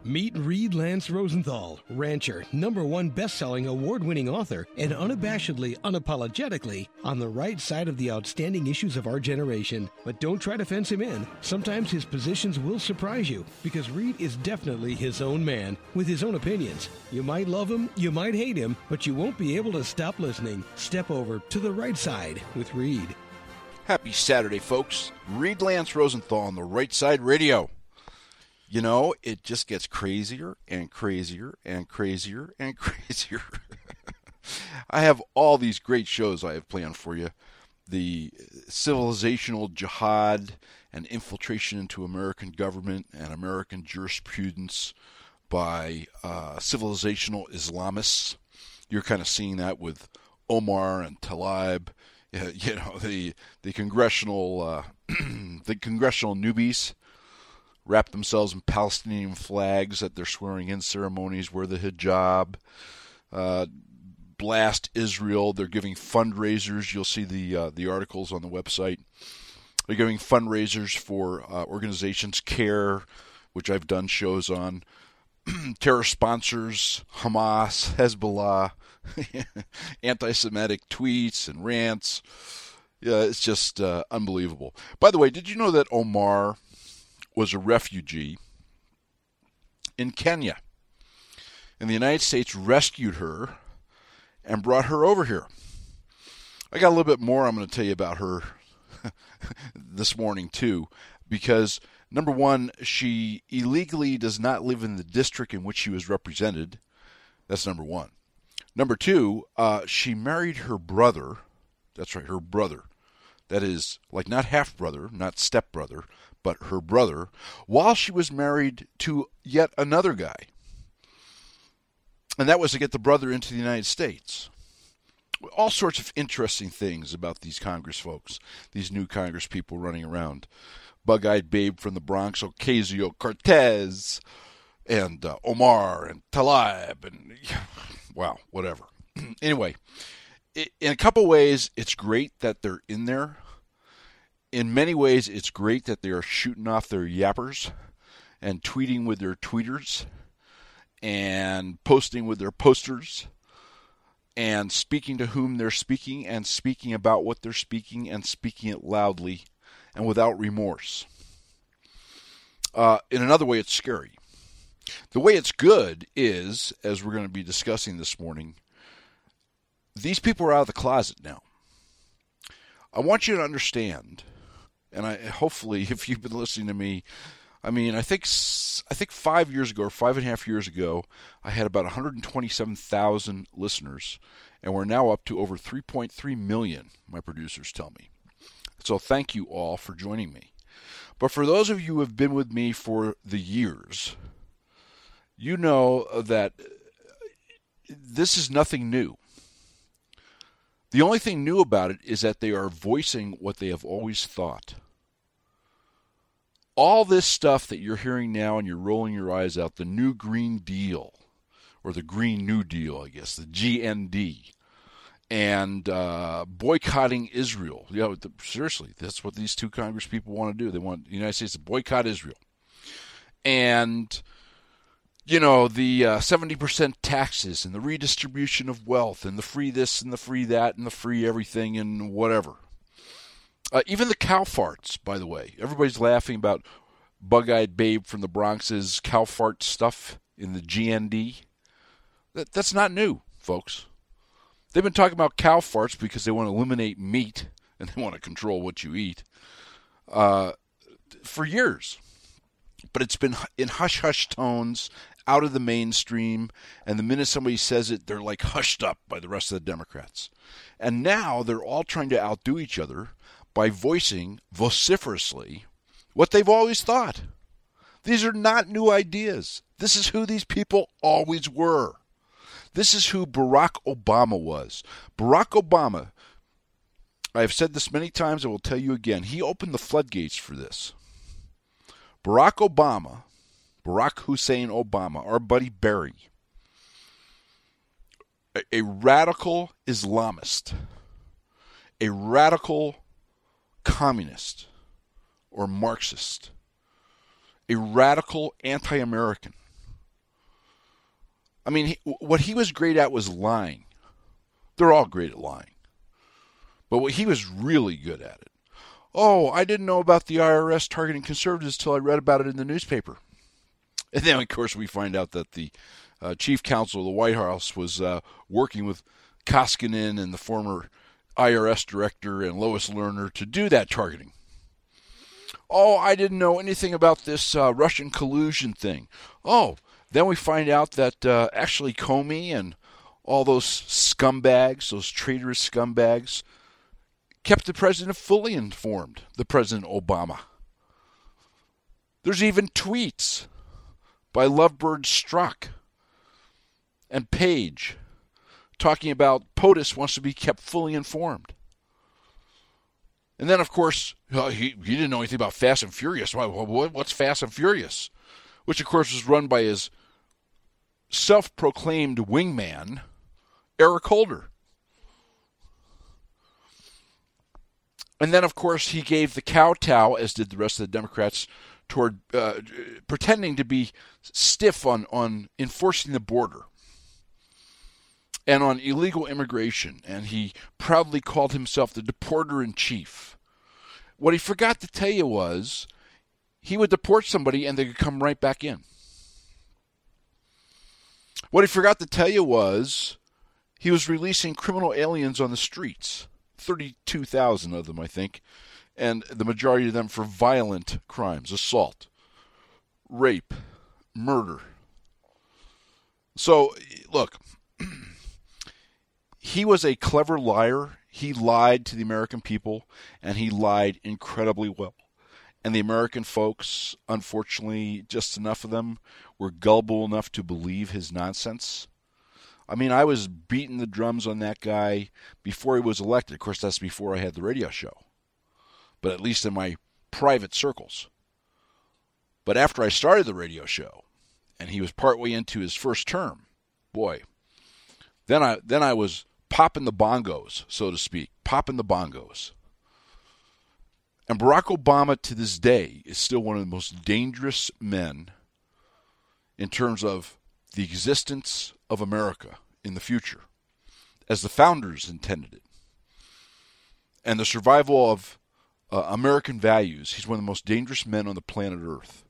Meet Reed Lance Rosenthal, rancher, #1 best-selling, award-winning author, and unabashedly, unapologetically on the right side of the outstanding issues of our generation. But don't try to fence him in. Sometimes his positions will surprise you, because Reed is definitely his own man, with his own opinions. You might love him, you might hate him, but you won't be able to stop listening. Step over to the right side with Reed. Happy Saturday, folks. Reed Lance Rosenthal on the Right Side Radio. You know, it just gets crazier and crazier and crazier and crazier. I have all these great shows I have planned for you. The civilizational jihad and infiltration into American government and American jurisprudence by civilizational Islamists. You're kind of seeing that with Omar and Tlaib. You know, the congressional the congressional newbies wrap themselves in Palestinian flags at their swearing-in ceremonies, wear the hijab, blast Israel. They're giving fundraisers. You'll see the articles on the website. They're giving fundraisers for organizations, CARE, which I've done shows on, terror sponsors, Hamas, Hezbollah, anti-Semitic tweets and rants. Yeah, it's just unbelievable. By the way, did you know that Omar was a refugee in Kenya? And the United States rescued her and brought her over here. I got a little bit more I'm going to tell you about her this morning, too, because, number one, she illegally does not live in the district in which she was represented. That's number one. Number two, she married her brother. That's right, her brother. That is, like, not half-brother, not step-brother, but her brother, while she was married to yet another guy. And that was to get the brother into the United States. All sorts of interesting things about these Congress folks, these new Congress people running around. Bug-eyed babe from the Bronx, Ocasio-Cortez, and Omar, and Tlaib, and wow, whatever. Anyway, in a couple ways, it's great that they're in there. In many ways, it's great that they are shooting off their yappers and tweeting with their tweeters and posting with their posters and speaking to whom they're speaking and speaking about what they're speaking and speaking it loudly and without remorse. In another way, it's scary. The way it's good is, as we're going to be discussing this morning, these people are out of the closet now. I want you to understand, and hopefully, if you've been listening to me, I mean, I think 5 years ago or 5.5 years ago, I had about 127,000 listeners, and we're now up to over 3.3 million, my producers tell me. So thank you all for joining me. But for those of you who have been with me for the years, you know that this is nothing new. The only thing new about it is that they are voicing what they have always thought. All this stuff that you're hearing now and you're rolling your eyes out, the New Green Deal, or the Green New Deal, I guess, the GND, and boycotting Israel. You know, seriously, that's what these two Congress people want to do. They want the United States to boycott Israel. And, you know, the 70% taxes and the redistribution of wealth and the free this and the free that and the free everything and whatever. Even the cow farts, by the way. Everybody's laughing about bug-eyed babe from the Bronx's cow fart stuff in the GND. That's not new, folks. They've been talking about cow farts because they want to eliminate meat and they want to control what you eat for years. But it's been in hush-hush tones, out of the mainstream, and the minute somebody says it, they're like hushed up by the rest of the Democrats. And now they're all trying to outdo each other by voicing vociferously what they've always thought. These are not new ideas. This is who these people always were. This is who Barack Obama was. Barack Obama, I have said this many times, I will tell you again, he opened the floodgates for this. Barack Obama, Barack Hussein Obama, our buddy Barry, a radical Islamist, a radical communist or Marxist, a radical anti-American, I mean, what he was great at was lying. They're all great at lying. But what he was really good at it. Oh, I didn't know about the IRS targeting conservatives till I read about it in the newspaper. And then, of course, we find out that the chief counsel of the White House was working with Koskinen and the former IRS director and Lois Lerner to do that targeting. Oh, I didn't know anything about this Russian collusion thing. Oh, then we find out that actually Comey and all those scumbags, those traitorous scumbags, kept the president fully informed, the President Obama. There's even tweets by Lovebird Strzok and Page talking about POTUS wants to be kept fully informed. And then, of course, he didn't know anything about Fast and Furious. What's Fast and Furious? Which, of course, was run by his self-proclaimed wingman, Eric Holder. And then, of course, he gave the kowtow, as did the rest of the Democrats, toward pretending to be stiff on enforcing the border and on illegal immigration. And he proudly called himself the deporter-in-chief. What he forgot to tell you was he would deport somebody and they could come right back in. What he forgot to tell you was he was releasing criminal aliens on the streets. 32,000 of them, I think, and the majority of them for violent crimes, assault, rape, murder. So, look, he was a clever liar. He lied to the American people, and he lied incredibly well. And the American folks, unfortunately, just enough of them, were gullible enough to believe his nonsense. I mean, I was beating the drums on that guy before he was elected. Of course, that's before I had the radio show. But at least in my private circles. But after I started the radio show, and he was partway into his first term, boy, then I was popping the bongos, so to speak, popping the bongos. And Barack Obama, to this day, is still one of the most dangerous men in terms of the existence of America in the future, as the founders intended it, and the survival of American values. He's one of the most dangerous men on the planet Earth.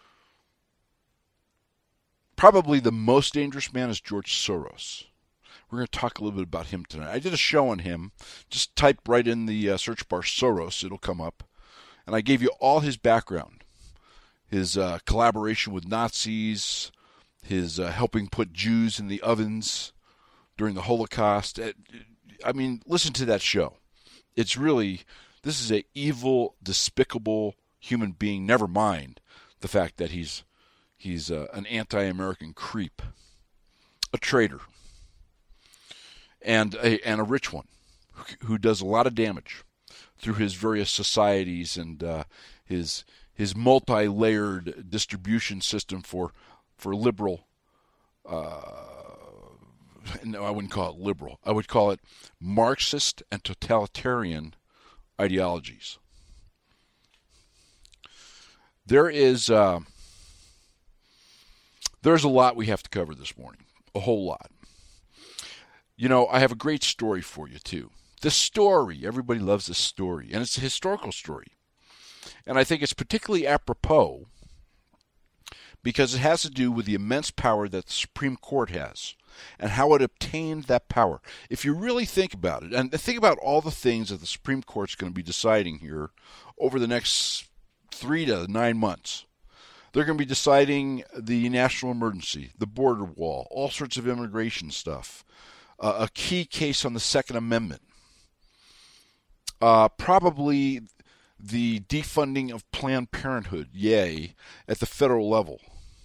Probably the most dangerous man is George Soros. We're going to talk a little bit about him tonight. I did a show on him. Just type right in the search bar Soros. It'll come up. And I gave you all his background. His collaboration with Nazis, his helping put Jews in the ovens during the Holocaust. I mean, listen to that show. It's really, this is an evil, despicable human being, never mind the fact that he's an anti-American creep, a traitor, and a rich one who does a lot of damage through his various societies and his multi-layered distribution system for liberal. No, I wouldn't call it liberal. I would call it Marxist and totalitarian ideologies. There's a lot we have to cover this morning. A whole lot. You know, I have a great story for you, too. The story. Everybody loves this story. And it's a historical story. And I think it's particularly apropos because it has to do with the immense power that the Supreme Court has and how it obtained that power. If you really think about it, and think about all the things that the Supreme Court's going to be deciding here over the next 3 to 9 months. They're going to be deciding the national emergency, the border wall, all sorts of immigration stuff, a key case on the Second Amendment, probably the defunding of Planned Parenthood, yay, at the federal level,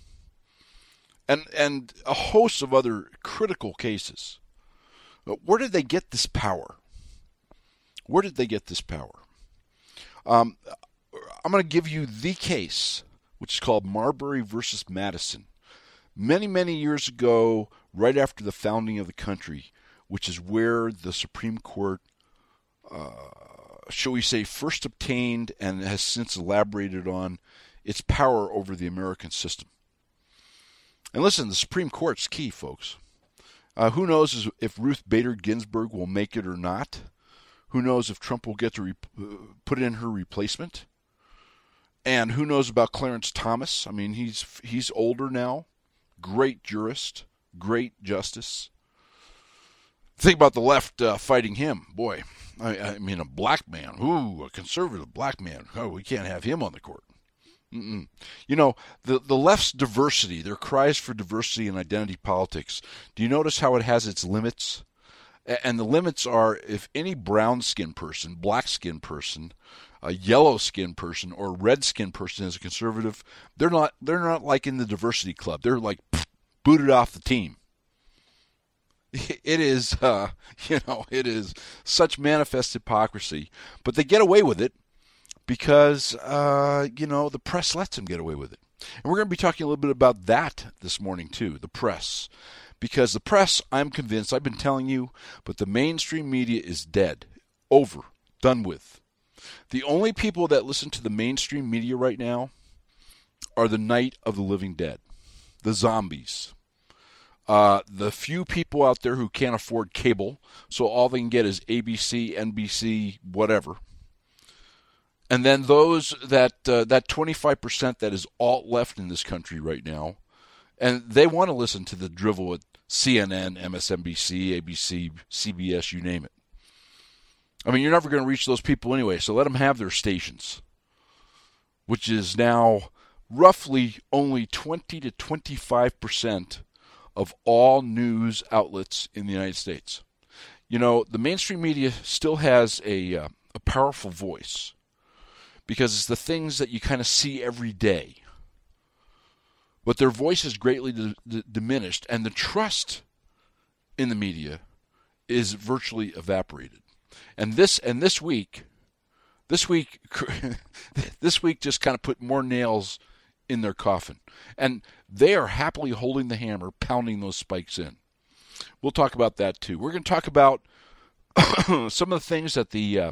and a host of other critical cases. Where did they get this power? Where did they get this power? I'm going to give you the case, which is called Marbury versus Madison. Many, many years ago, right after the founding of the country, which is where the Supreme Court, shall we say, first obtained and has since elaborated on its power over the American system. And listen, the Supreme Court's key, folks. Who knows if Ruth Bader Ginsburg will make it or not? Who knows if Trump will get to put in her replacement? And who knows about Clarence Thomas? I mean, he's older now. Great jurist. Great justice. Think about the left fighting him. Boy, I mean, a black man. Ooh, a conservative black man. Oh, we can't have him on the court. Mm-mm. You know, the left's diversity, their cries for diversity in identity politics, do you notice how it has its limits? And the limits are if any brown-skinned person, black-skinned person, a yellow-skinned person, or red-skinned person is a conservative, they're not like in the diversity club. They're like booted off the team. It is, it is such manifest hypocrisy. But they get away with it because, the press lets them get away with it. And we're going to be talking a little bit about that this morning, too, the press. Because the press, I'm convinced, I've been telling you, but the mainstream media is dead, over, done with. The only people that listen to the mainstream media right now are the Night of the Living Dead, the zombies. The few people out there who can't afford cable, so all they can get is ABC, NBC, whatever. And then those that 25% that is alt-left in this country right now, and they want to listen to the drivel at CNN, MSNBC, ABC, CBS, you name it. I mean, you're never going to reach those people anyway, so let them have their stations, which is now roughly only 20 to 25% of all news outlets in the United States. You know, the mainstream media still has a powerful voice because it's the things that you kind of see every day. But their voice is greatly diminished, and the trust in the media is virtually evaporated. And this week just kind of put more nails in their coffin. And they are happily holding the hammer, pounding those spikes in. We'll talk about that too. We're going to talk about some of the things that the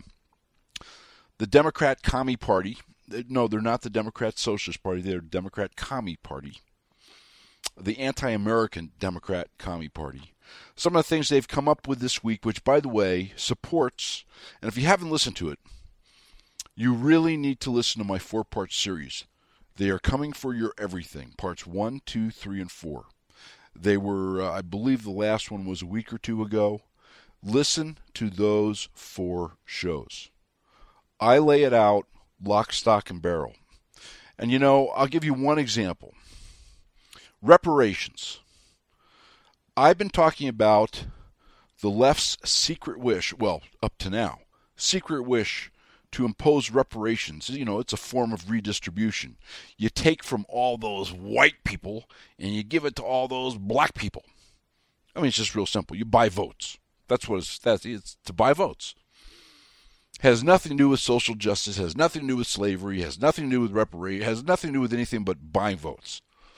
Democrat Commie Party, no, they're not the Democrat Socialist Party, they're the Democrat Commie Party, the anti-American Democrat Commie Party. Some of the things they've come up with this week, which, by the way, supports, and if you haven't listened to it, you really need to listen to my 4-part series. They are coming for your everything, parts 1, 2, 3, and 4. They were, I believe the last one was a week or two ago. Listen to those 4 shows. I lay it out, lock, stock, and barrel. And, I'll give you one example. Reparations. I've been talking about the left's secret wish, well, up to now, secret wish to impose reparations. It's a form of redistribution. You take from all those white people and you give it to all those black people. I mean, it's just real simple. You buy votes. That's what it's to buy votes. Has nothing to do with social justice, has nothing to do with slavery, has nothing to do with reparations, has nothing to do with anything but buying votes.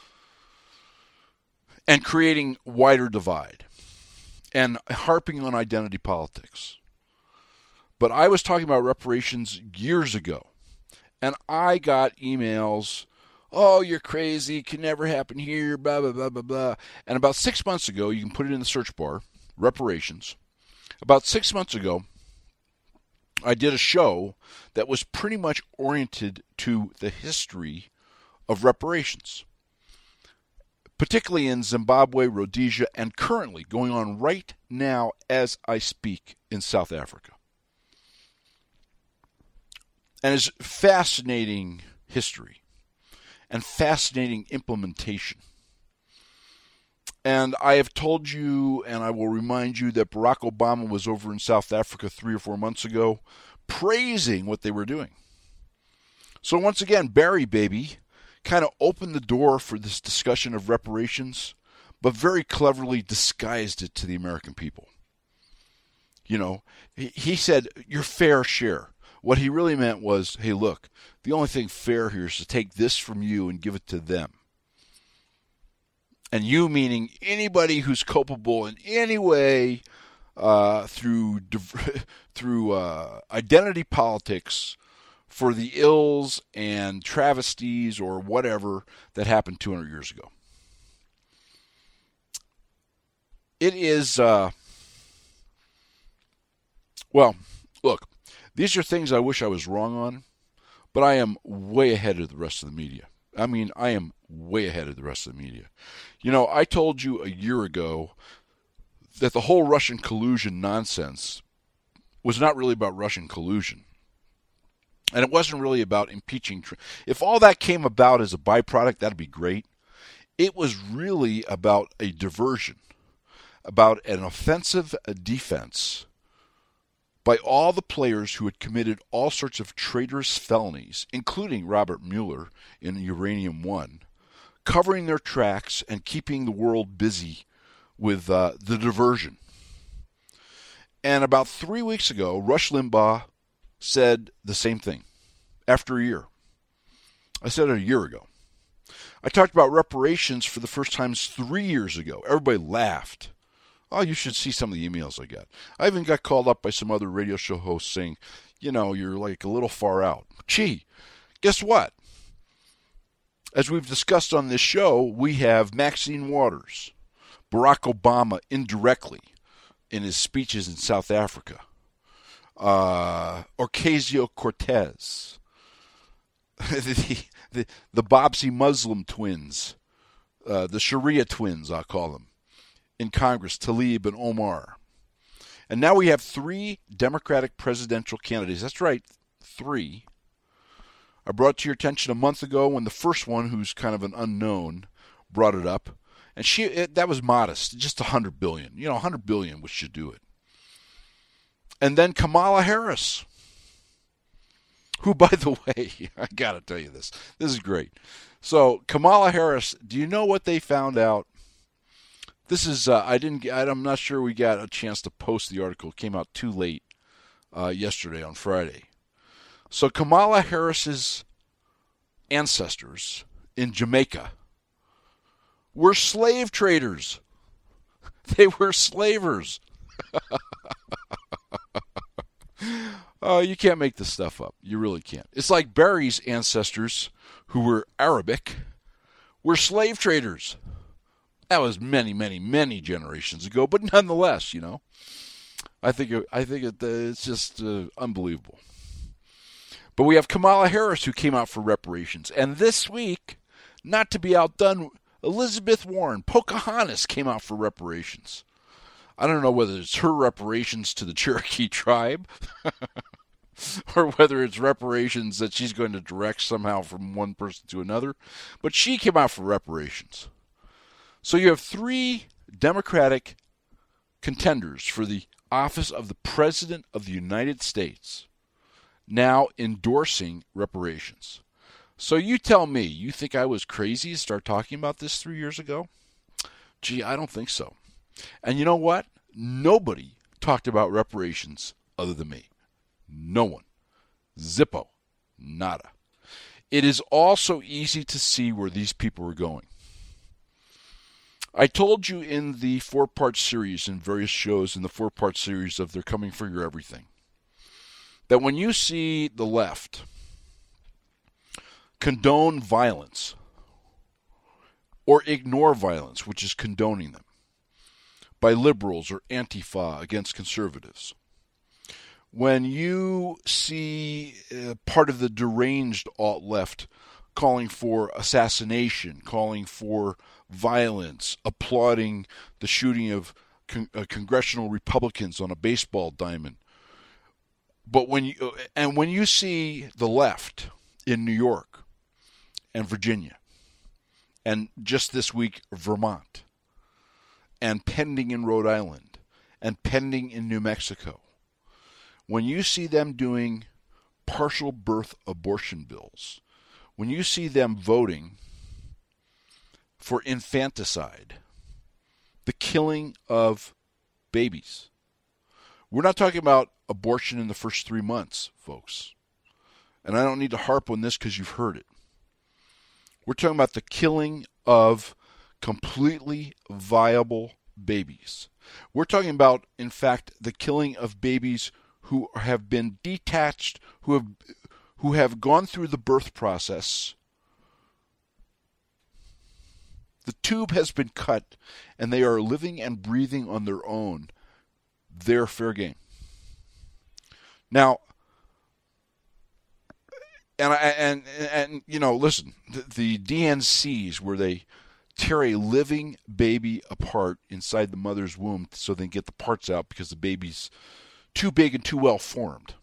And creating wider divide. And harping on identity politics. But I was talking about reparations years ago, and I got emails, oh, you're crazy, it can never happen here, blah, blah, blah, blah, blah. And about 6 months ago, you can put it in the search bar, reparations. About 6 months ago, I did a show that was pretty much oriented to the history of reparations, particularly in Zimbabwe, Rhodesia, and currently going on right now as I speak in South Africa. And it's fascinating history and fascinating implementation. And I have told you, and I will remind you, that Barack Obama was over in South Africa 3 or 4 months ago praising what they were doing. So once again, Barry Baby kind of opened the door for this discussion of reparations, but very cleverly disguised it to the American people. He said, your fair share. What he really meant was, hey, look, the only thing fair here is to take this from you and give it to them. And you meaning anybody who's culpable in any way through identity politics for the ills and travesties or whatever that happened 200 years ago. it is, well, look, these are things I wish I was wrong on, but I am way ahead of the rest of the media. I mean, I am way ahead of the rest of the media. You know, I told you a year ago that the whole Russian collusion nonsense was not really about Russian collusion. And it wasn't really about impeaching. If all that came about as a byproduct, that'd be great. It was really about a diversion, about an offensive defense by all the players who had committed all sorts of traitorous felonies, including Robert Mueller in Uranium One, covering their tracks and keeping the world busy with the diversion. And about 3 weeks ago, Rush Limbaugh said the same thing after a year. I said it a year ago. I talked about reparations for the first time 3 years ago. Everybody laughed. Oh, you should see some of the emails I got. I even got called up by some other radio show hosts saying, you know, you're like a little far out. Gee, guess what? As we've discussed on this show, we have Maxine Waters, Barack Obama indirectly in his speeches in South Africa, Ocasio-Cortez, the Bobsy Muslim twins, the Sharia twins, I'll call them, in Congress, Tlaib and Omar. And now we have 3 Democratic presidential candidates. That's right, 3. I brought it to your attention a month ago when the first one, who's kind of an unknown, brought it up. And that was modest, just $100 billion. You know, $100 billion, which should do it. And then Kamala Harris, who, by the way, I got to tell you this. This is great. So Kamala Harris, do you know what they found out? This is, I'm not sure we got a chance to post the article. It came out too late yesterday on Friday. So Kamala Harris's ancestors in Jamaica were slave traders. They were slavers. Oh, you can't make this stuff up. You really can't. It's like Barry's ancestors, who were Arabic, were slave traders. That was many, many, many generations ago, but nonetheless, you know, I think it's just unbelievable. But we have Kamala Harris, who came out for reparations, and this week, not to be outdone, Elizabeth Warren, Pocahontas, came out for reparations. I don't know whether it's her reparations to the Cherokee tribe or whether it's reparations that she's going to direct somehow from one person to another, but she came out for reparations. So you have 3 Democratic contenders for the office of the President of the United States now endorsing reparations. So you tell me, you think I was crazy to start talking about this 3 years ago? Gee, I don't think so. And you know what? Nobody talked about reparations other than me. No one. Zippo. Nada. It is also easy to see where these people are going. I told you in the 4-part series, in various shows in the 4-part series of They're Coming for Your Everything, that when you see the left condone violence or ignore violence, which is condoning them, by liberals or Antifa against conservatives, when you see part of the deranged alt-left calling for assassination, calling for violence, applauding the shooting of congressional Republicans on a baseball diamond, but when you see the left in New York and Virginia, and just this week Vermont, and pending in Rhode Island, and pending in New Mexico, when you see them doing partial birth abortion bills, when you see them voting for infanticide, the killing of babies. We're not talking about abortion in the first 3 months, folks. And I don't need to harp on this because you've heard it. We're talking about the killing of completely viable babies. We're talking about, in fact, the killing of babies who have been detached, who have gone through the birth process The tube has been cut, and they are living and breathing on their own. They're fair game. Now, and you know, listen, the DNCs where they tear a living baby apart inside the mother's womb so they can get the parts out because the baby's too big and too well formed.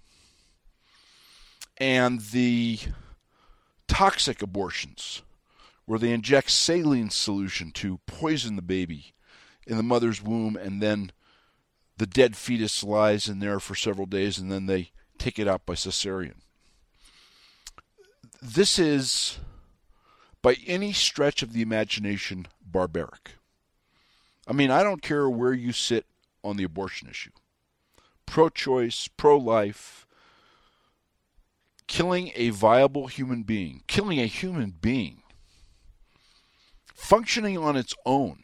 And the toxic abortions where they inject saline solution to poison the baby in the mother's womb, and then the dead fetus lies in there for several days, and then they take it out by cesarean. This is, by any stretch of the imagination, barbaric. I mean, I don't care where you sit on the abortion issue. Pro-choice, pro-life, killing a viable human being, killing a human being, functioning on its own,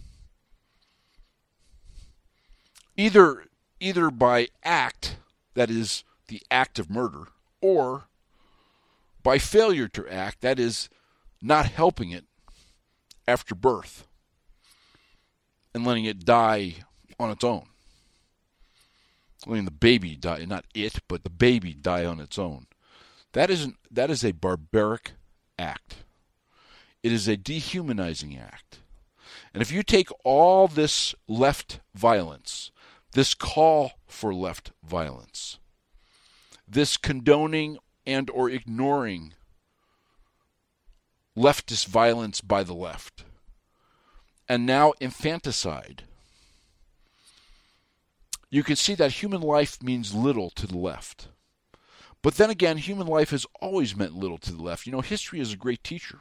either by act, that is, the act of murder, or by failure to act, that is, not helping it after birth and letting it die on its own. Letting the baby die, not it, but the baby die on its own. That is a barbaric act. It is a dehumanizing act. And if you take all this left violence, this call for left violence, this condoning and or ignoring leftist violence by the left, and now infanticide, you can see that human life means little to the left. But then again, human life has always meant little to the left. You know, history is a great teacher.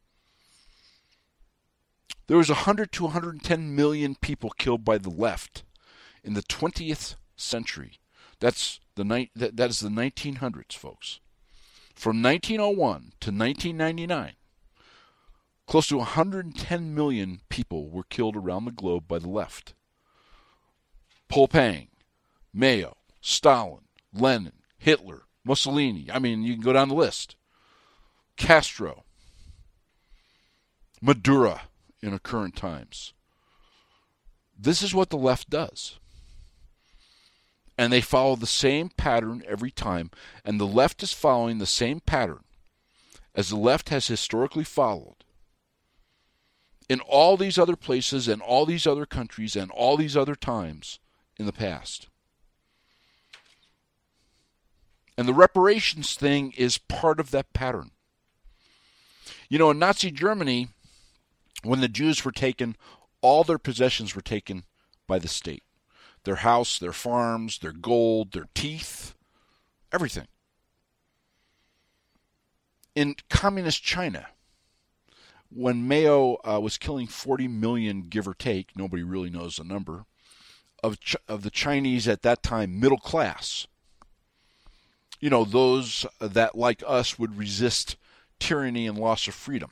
There was 100 to 110 million people killed by the left in the 20th century. That is the 1900s, folks. From 1901 to 1999, close to 110 million people were killed around the globe by the left. Pol Pot, Mao, Stalin, Lenin, Hitler, Mussolini. I mean, you can go down the list. Castro, Maduro in our current times. This is what the left does. And they follow the same pattern every time. And the left is following the same pattern as the left has historically followed in all these other places and all these other countries and all these other times in the past. And the reparations thing is part of that pattern. You know, in Nazi Germany, when the Jews were taken, all their possessions were taken by the state. Their house, their farms, their gold, their teeth, everything. In communist China, when Mao was killing 40 million, give or take, nobody really knows the number, of the Chinese at that time middle class, you know, those that, like us, would resist tyranny and loss of freedom.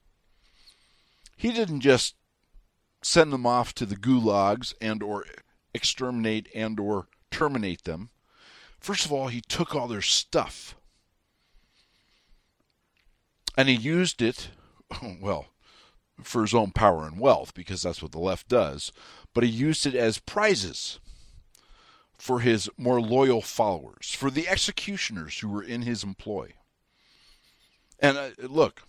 He didn't just send them off to the gulags and or exterminate and or terminate them. First of all, he took all their stuff. And he used it, well, for his own power and wealth, because that's what the left does. But he used it as prizes for his more loyal followers, for the executioners who were in his employ. And look,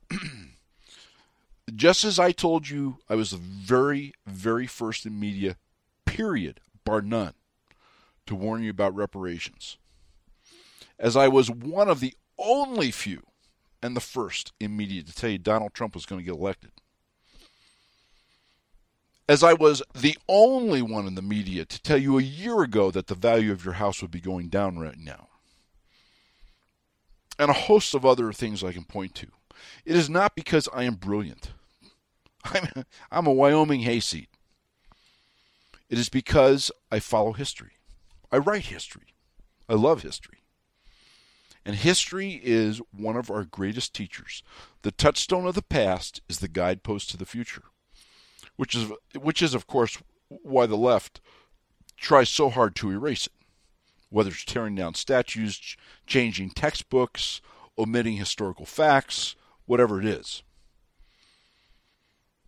just as I told you, I was the very, very first in media, period, bar none, to warn you about reparations. As I was one of the only few and the first in media to tell you Donald Trump was going to get elected. As I was the only one in the media to tell you a year ago that the value of your house would be going down right now. And a host of other things I can point to. It is not because I am brilliant. I'm a Wyoming hayseed. It is because I follow history. I write history. I love history. And history is one of our greatest teachers. The touchstone of the past is the guidepost to the future. Which is, of course, why the left tries so hard to erase it. Whether it's tearing down statues, changing textbooks, omitting historical facts, whatever it is.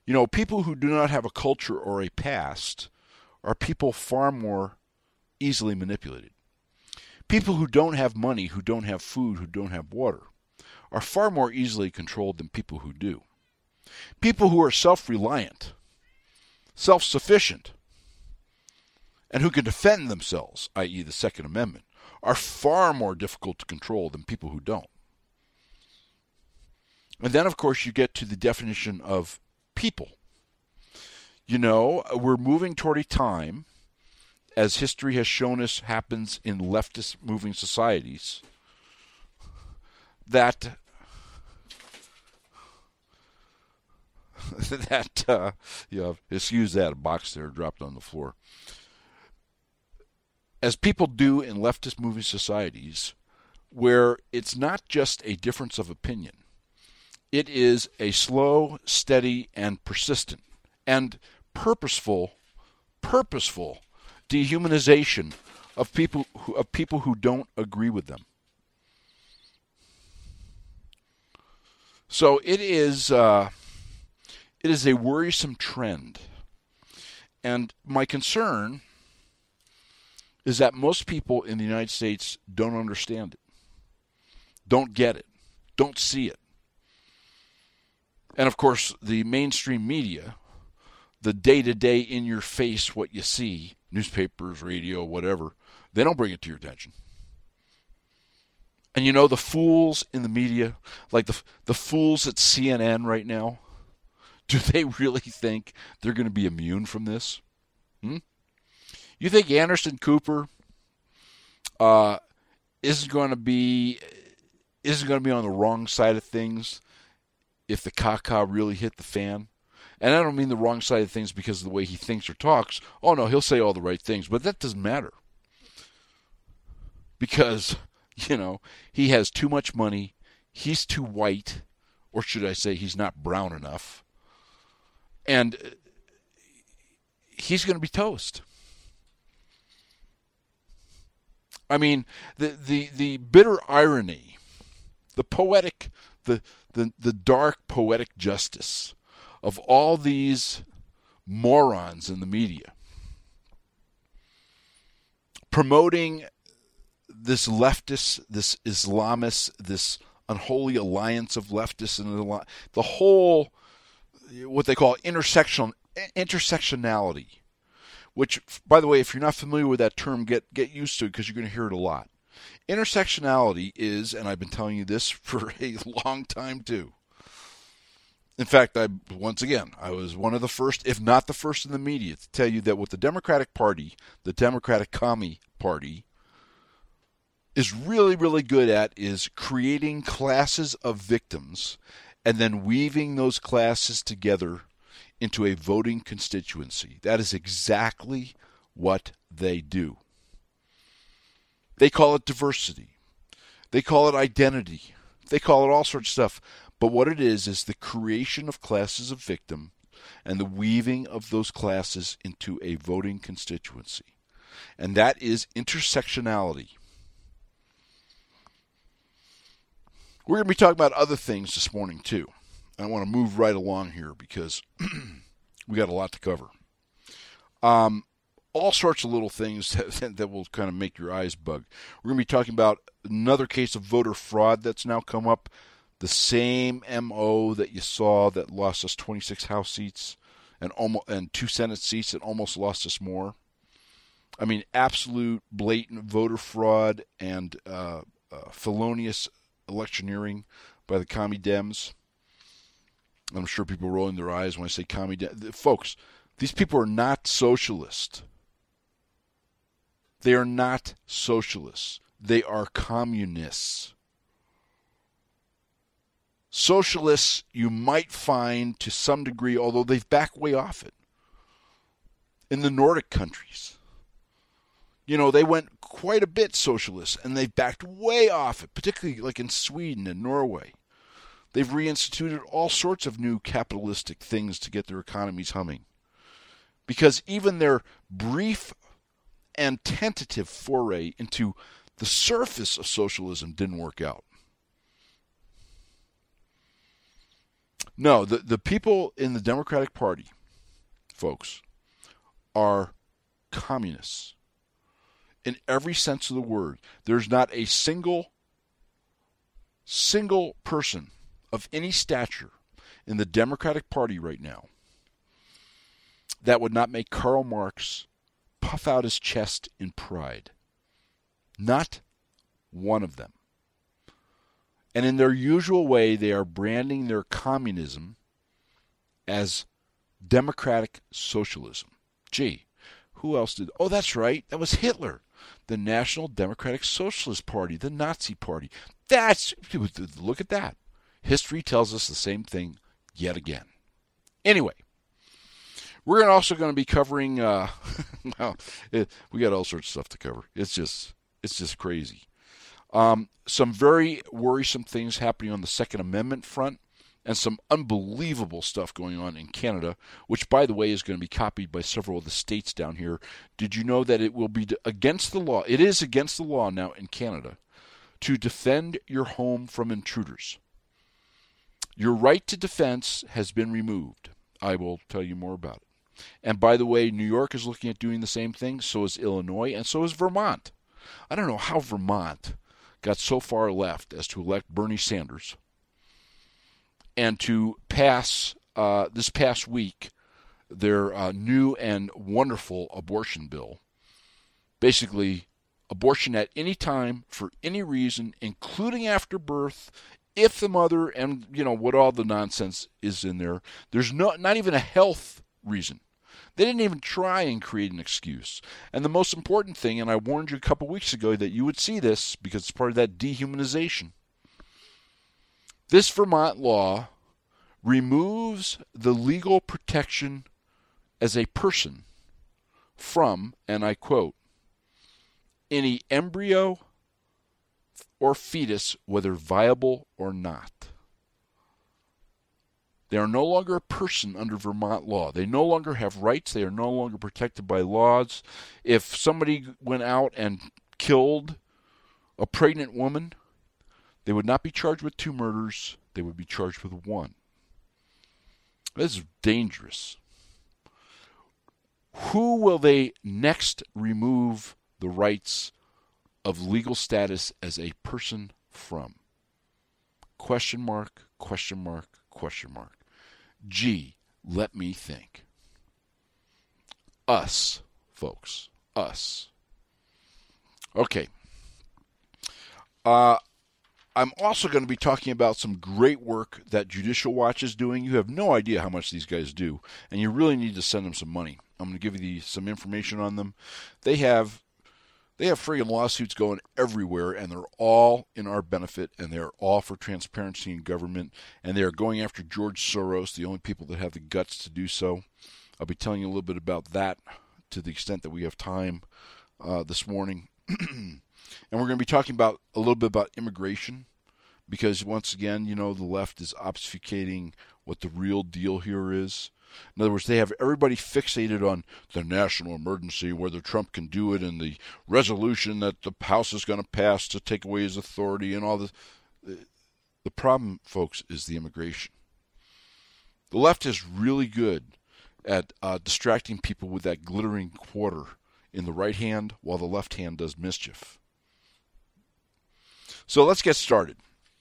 You know, people who do not have a culture or a past are people far more easily manipulated. People who don't have money, who don't have food, who don't have water, are far more easily controlled than people who do. People who are self-reliant, self-sufficient, and who can defend themselves, i.e. the Second Amendment, are far more difficult to control than people who don't. And then, of course, you get to the definition of people. You know, we're moving toward a time, as history has shown us happens in leftist moving societies, that excuse that, a box there dropped on the floor. As people do in leftist moving societies, where it's not just a difference of opinion, it is a slow, steady, and persistent and purposeful dehumanization of people who don't agree with them. So it is a worrisome trend, and my concern is that most people in the United States don't understand it, don't get it, don't see it. And of course, the mainstream media, the day-to-day in-your-face what you see, newspapers, radio, whatever, they don't bring it to your attention. And you know, the fools in the media, like the fools at CNN right now, do they really think they're going to be immune from this? You think Anderson Cooper isn't going to be on the wrong side of things if the caca really hit the fan? And I don't mean the wrong side of things because of the way he thinks or talks. Oh, no, he'll say all the right things, but that doesn't matter. Because, you know, he has too much money, he's too white, or should I say he's not brown enough, and he's going to be toast. I mean, the bitter irony, the poetic, the dark poetic justice of all these morons in the media promoting this leftist, this Islamist, this unholy alliance of leftists and the whole, what they call intersectionality. Which, by the way, if you're not familiar with that term, get used to it because you're going to hear it a lot. Intersectionality is, and I've been telling you this for a long time too. In fact, I was one of the first, if not the first in the media, to tell you that what the Democratic Party, the Democratic Commie Party, is really, really good at is creating classes of victims and then weaving those classes together into a voting constituency. That is exactly what they do. They call it diversity. They call it identity. They call it all sorts of stuff. But what it is the creation of classes of victim and the weaving of those classes into a voting constituency. And that is intersectionality. We're going to be talking about other things this morning too. I want to move right along here because we got a lot to cover. All sorts of little things that will kind of make your eyes bug. We're going to be talking about another case of voter fraud that's now come up. The same MO that you saw that lost us 26 House seats and 2 Senate seats that almost lost us more. I mean, absolute blatant voter fraud and felonious electioneering by the commie Dems. I'm sure people are rolling their eyes when I say commie Dems. Folks, these people are not socialist. They are not socialists. They are communists. Socialists you might find to some degree, although they've backed way off it, in the Nordic countries. You know, they went quite a bit socialist, and they've backed way off it, particularly like in Sweden and Norway. They've reinstituted all sorts of new capitalistic things to get their economies humming. Because even their brief and tentative foray into the surface of socialism didn't work out. No, the people in the Democratic Party, folks, are communists in every sense of the word. There's not a single person of any stature in the Democratic Party right now that would not make Karl Marx puff out his chest in pride. Not one of them. And in their usual way, they are branding their communism as democratic socialism. Gee, who else did? Oh, that's right. That was Hitler. The National Democratic Socialist Party, the Nazi Party. Look at that. History tells us the same thing yet again. Anyway, we're also going to be covering, we got all sorts of stuff to cover. It's just crazy. Some very worrisome things happening on the Second Amendment front, and some unbelievable stuff going on in Canada, which, by the way, is going to be copied by several of the states down here. Did you know that it will be against the law? It is against the law now in Canada to defend your home from intruders. Your right to defense has been removed. I will tell you more about it. And by the way, New York is looking at doing the same thing. So is Illinois, and so is Vermont. I don't know how Vermont got so far left as to elect Bernie Sanders and to pass this past week their new and wonderful abortion bill. Basically, abortion at any time, for any reason, including after birth, if the mother, and what all the nonsense is in there. There's not even a health reason. They didn't even try and create an excuse. And the most important thing, and I warned you a couple weeks ago that you would see this because it's part of that dehumanization. This Vermont law removes the legal protection as a person from, and I quote, any embryo or fetus, whether viable or not. They are no longer a person under Vermont law. They no longer have rights. They are no longer protected by laws. If somebody went out and killed a pregnant woman, they would not be charged with 2 murders. They would be charged with 1. This is dangerous. Who will they next remove the rights of legal status as a person from? Question mark, question mark, question mark. Gee, let me think. Us, folks. Us. Okay. I'm also going to be talking about some great work that Judicial Watch is doing. You have no idea how much these guys do, and you really need to send them some money. I'm going to give you some information on them. They have friggin' lawsuits going everywhere, and they're all in our benefit, and they're all for transparency in government, and they are going after George Soros, the only people that have the guts to do so. I'll be telling you a little bit about that to the extent that we have time this morning. And we're going to be talking about a little bit about immigration, because once again, the left is obfuscating what the real deal here is. In other words, they have everybody fixated on the national emergency, whether Trump can do it, and the resolution that the House is going to pass to take away his authority and all this. The problem, folks, is the immigration. The left is really good at distracting people with that glittering quarter in the right hand while the left hand does mischief. So let's get started.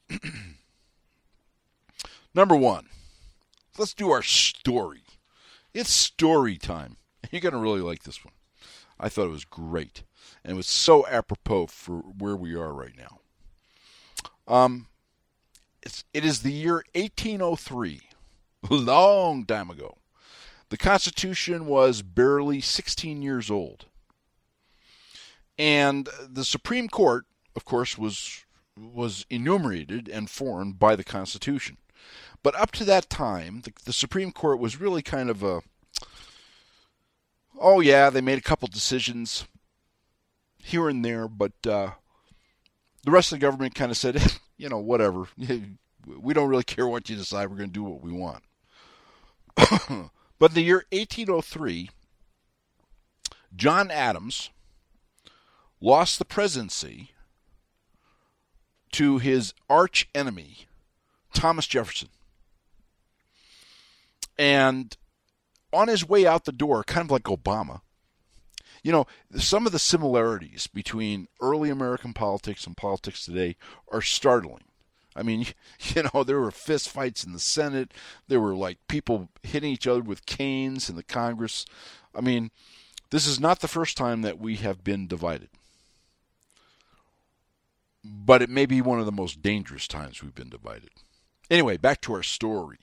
Number 1, let's do our story. It's story time. You're going to really like this one. I thought it was great. And it was so apropos for where we are right now. It is the year 1803, a long time ago. The Constitution was barely 16 years old. And the Supreme Court, of course, was enumerated and formed by the Constitution. But up to that time, the Supreme Court was really kind of they made a couple decisions here and there, but the rest of the government kind of said, whatever. We don't really care what you decide. We're going to do what we want. But in the year 1803, John Adams lost the presidency to his arch enemy, Thomas Jefferson. And on his way out the door, kind of like Obama, some of the similarities between early American politics and politics today are startling. I mean, there were fist fights in the Senate. There were like people hitting each other with canes in the Congress. I mean, this is not the first time that we have been divided. But it may be one of the most dangerous times we've been divided. Anyway, back to our story.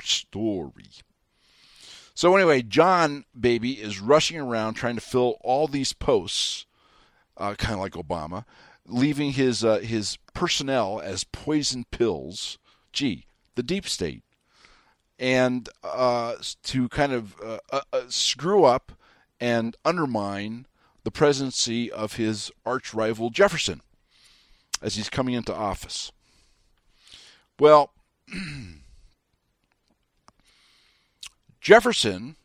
So anyway, John, baby, is rushing around trying to fill all these posts, kind of like Obama, leaving his personnel as poison pills, the deep state, and to kind of screw up and undermine the presidency of his arch rival Jefferson as he's coming into office. Well, Jefferson,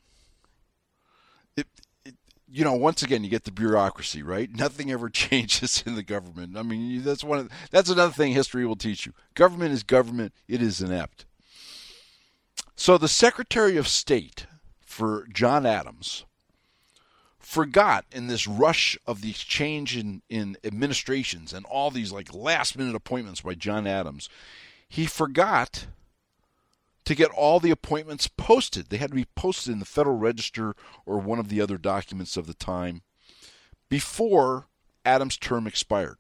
once again, you get the bureaucracy, right? Nothing ever changes in the government. I mean, that's another thing history will teach you. Government is government. It is inept. So the Secretary of State for John Adams forgot in this rush of the change in administrations and all these like last-minute appointments by John Adams, he forgot to get all the appointments posted. They had to be posted in the Federal Register or one of the other documents of the time before Adams' term expired.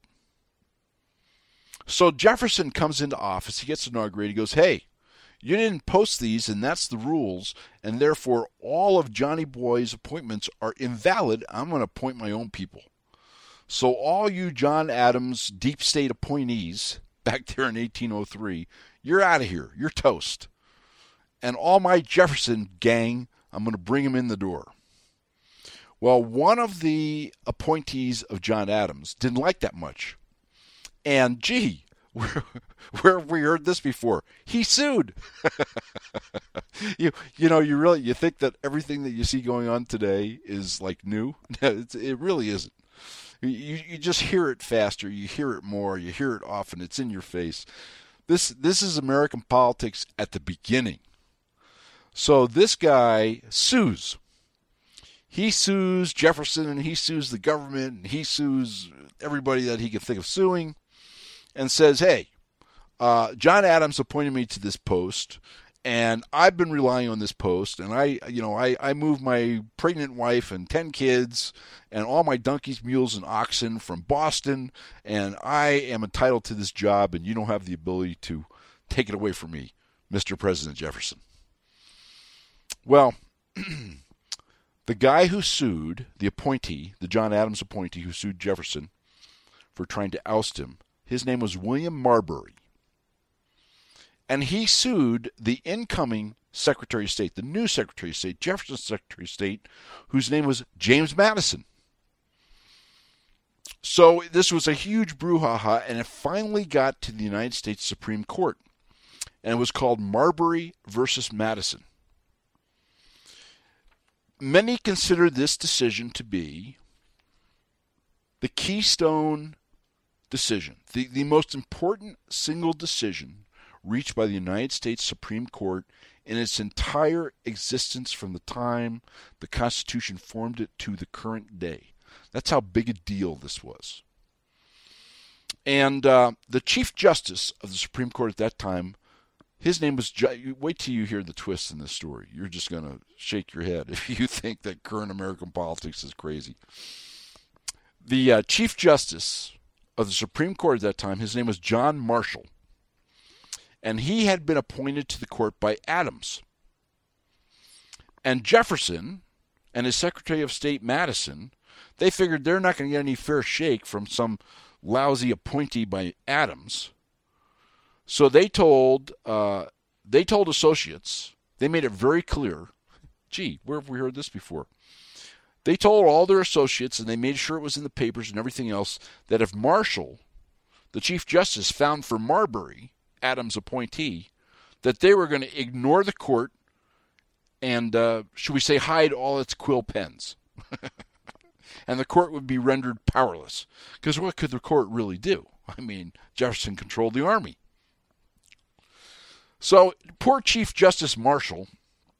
So Jefferson comes into office. He gets inaugurated. He goes, hey, you didn't post these, and that's the rules, and therefore all of Johnny Boy's appointments are invalid. I'm going to appoint my own people. So all you John Adams deep state appointees back there in 1803, you're out of here. You're toast. And all my Jefferson gang, I'm going to bring them in the door. Well, one of the appointees of John Adams didn't like that much. And, where have we heard this before? He sued. You think that everything that you see going on today is like new? It really isn't. You just hear it faster. You hear it more. You hear it often. It's in your face. This is American politics at the beginning. So this guy sues. He sues Jefferson, and he sues the government, and he sues everybody that he can think of suing, and says, hey, John Adams appointed me to this post, and I've been relying on this post, and I moved my pregnant wife and 10 kids and all my donkeys, mules, and oxen from Boston, and I am entitled to this job, and you don't have the ability to take it away from me, Mr. President Jefferson. Well, the guy who sued, the appointee, the John Adams appointee who sued Jefferson for trying to oust him, his name was William Marbury. And he sued the incoming Secretary of State, the new Secretary of State, Jefferson's Secretary of State, whose name was James Madison. So this was a huge brouhaha, and it finally got to the United States Supreme Court. And it was called Marbury versus Madison. Many consider this decision to be the keystone decision, the most important single decision reached by the United States Supreme Court in its entire existence from the time the Constitution formed it to the current day. That's how big a deal this was. And the Chief Justice of the Supreme Court at that time, his name was, wait till you hear the twist in this story. You're just going to shake your head if you think that current American politics is crazy. The Chief Justice of the Supreme Court at that time, his name was John Marshall. And he had been appointed to the court by Adams. And Jefferson and his Secretary of State, Madison, they figured they're not going to get any fair shake from some lousy appointee by Adams. So they told associates, they made it very clear, where have we heard this before? They told all their associates, and they made sure it was in the papers and everything else, that if Marshall, the Chief Justice, found for Marbury, Adams' appointee, that they were going to ignore the court and, should we say, hide all its quill pens. And the court would be rendered powerless. Because what could the court really do? I mean, Jefferson controlled the army. So poor Chief Justice Marshall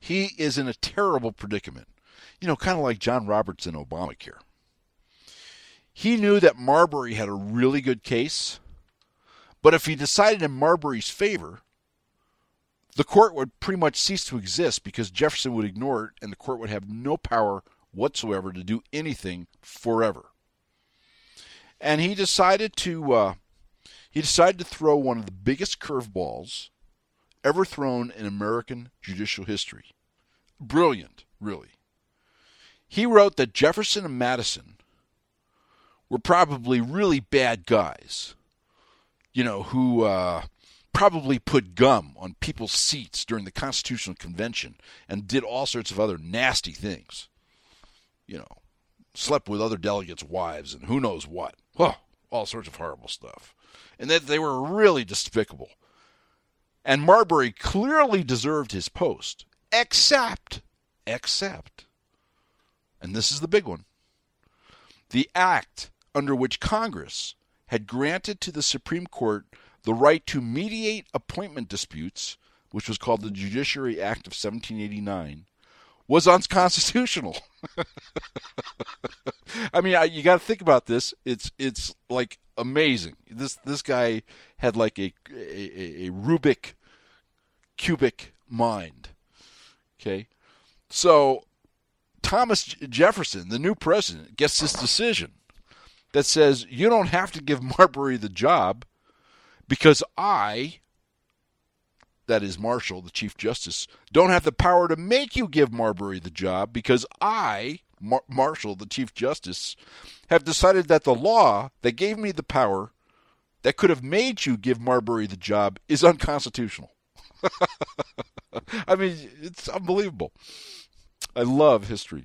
He is in a terrible predicament. Kind of like John Roberts in Obamacare. He knew that Marbury had a really good case, but if he decided in Marbury's favor, the court would pretty much cease to exist because Jefferson would ignore it and the court would have no power whatsoever to do anything forever. And he decided to throw one of the biggest curveballs ever thrown in American judicial history. Brilliant, really. He wrote that Jefferson and Madison were probably really bad guys, who probably put gum on people's seats during the Constitutional Convention and did all sorts of other nasty things. Slept with other delegates' wives and who knows what. All sorts of horrible stuff. And that they were really despicable. And Marbury clearly deserved his post, except, and this is the big one, the act under which Congress had granted to the Supreme Court the right to mediate appointment disputes, which was called the Judiciary Act of 1789, was unconstitutional. I mean, you got to think about this. It's like amazing. This guy had like a Rubik cubic mind. Okay, so Thomas Jefferson, the new president, gets this decision that says you don't have to give Marbury the job because I, that is Marshall, the Chief Justice, don't have the power to make you give Marbury the job because I, Marshall, the Chief Justice, have decided that the law that gave me the power that could have made you give Marbury the job is unconstitutional. I mean, it's unbelievable. I love history.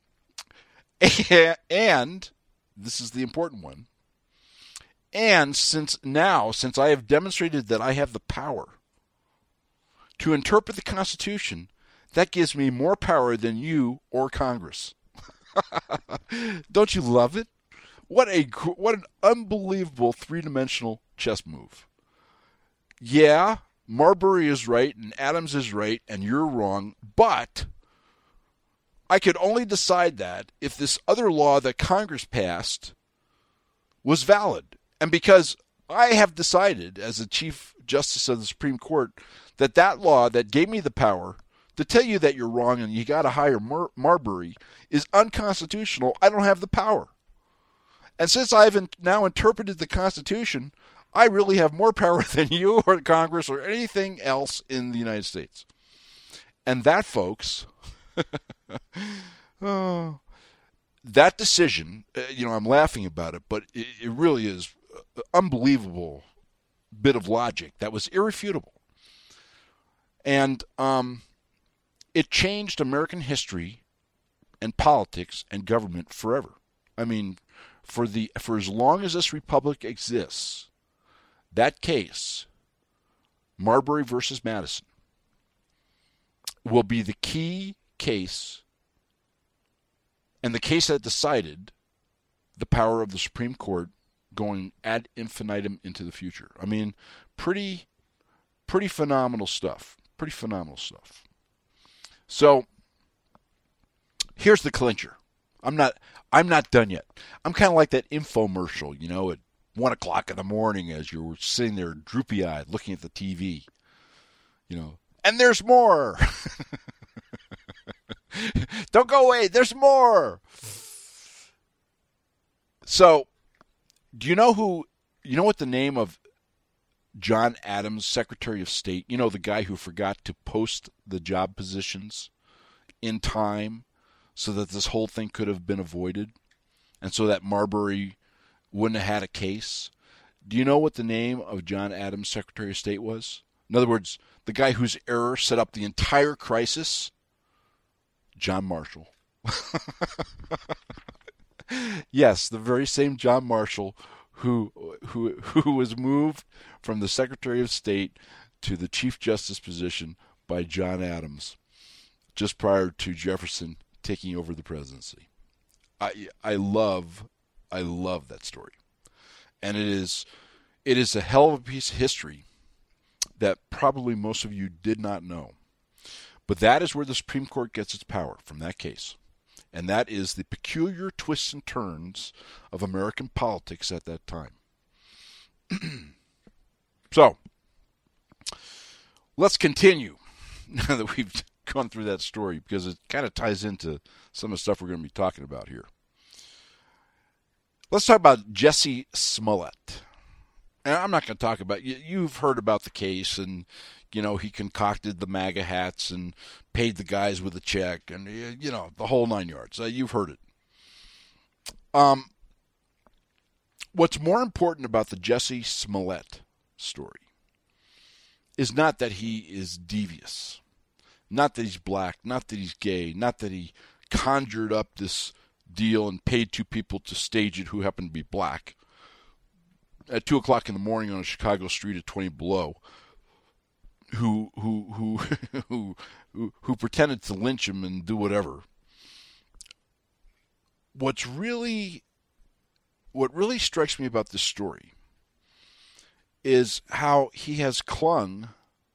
And this is the important one. And since I have demonstrated that I have the power to interpret the Constitution, that gives me more power than you or Congress. Don't you love it? What an unbelievable three-dimensional chess move. Yeah, Marbury is right and Adams is right and you're wrong, but I could only decide that if this other law that Congress passed was valid. And because I have decided as the Chief Justice of the Supreme Court that law that gave me the power to tell you that you're wrong and you got to hire Marbury is unconstitutional, I don't have the power. And since I've now interpreted the Constitution, I really have more power than you or Congress or anything else in the United States. And that, folks, that decision, I'm laughing about it, but it really is an unbelievable bit of logic that was irrefutable. And it changed American history and politics and government forever. I mean, for as long as this republic exists, that case, Marbury versus Madison, will be the key case and the case that decided the power of the Supreme Court going ad infinitum into the future. I mean, pretty phenomenal stuff. Pretty phenomenal stuff. So, here's the clincher. I'm not done yet. I'm kind of like that infomercial, at 1 o'clock in the morning as you're sitting there droopy-eyed looking at the TV. And there's more. Don't go away. There's more. So, do you know what the name of John Adams, Secretary of State, the guy who forgot to post the job positions in time so that this whole thing could have been avoided and so that Marbury wouldn't have had a case? Do you know what the name of John Adams, Secretary of State was? In other words, the guy whose error set up the entire crisis? John Marshall. Yes, the very same John Marshall who was moved from the Secretary of State to the Chief Justice position by John Adams just prior to Jefferson taking over the presidency. I love that story. And it is a hell of a piece of history that probably most of you did not know. But that is where the Supreme Court gets its power, from that case. And that is the peculiar twists and turns of American politics at that time. So, let's continue now that we've gone through that story, because it kind of ties into some of the stuff we're going to be talking about here. Let's talk about Jussie Smollett. And I'm not going to talk about, you've heard about the case, and, he concocted the MAGA hats and paid the guys with a check, and, the whole 9 yards. You've heard it. What's more important about the Jussie Smollett story is not that he is devious, not that he's black, not that he's gay, not that he conjured up this deal and paid two people to stage it who happened to be black at 2 o'clock in the morning on a Chicago street at 20 below, who pretended to lynch him and do whatever. What really strikes me about this story is how he has clung,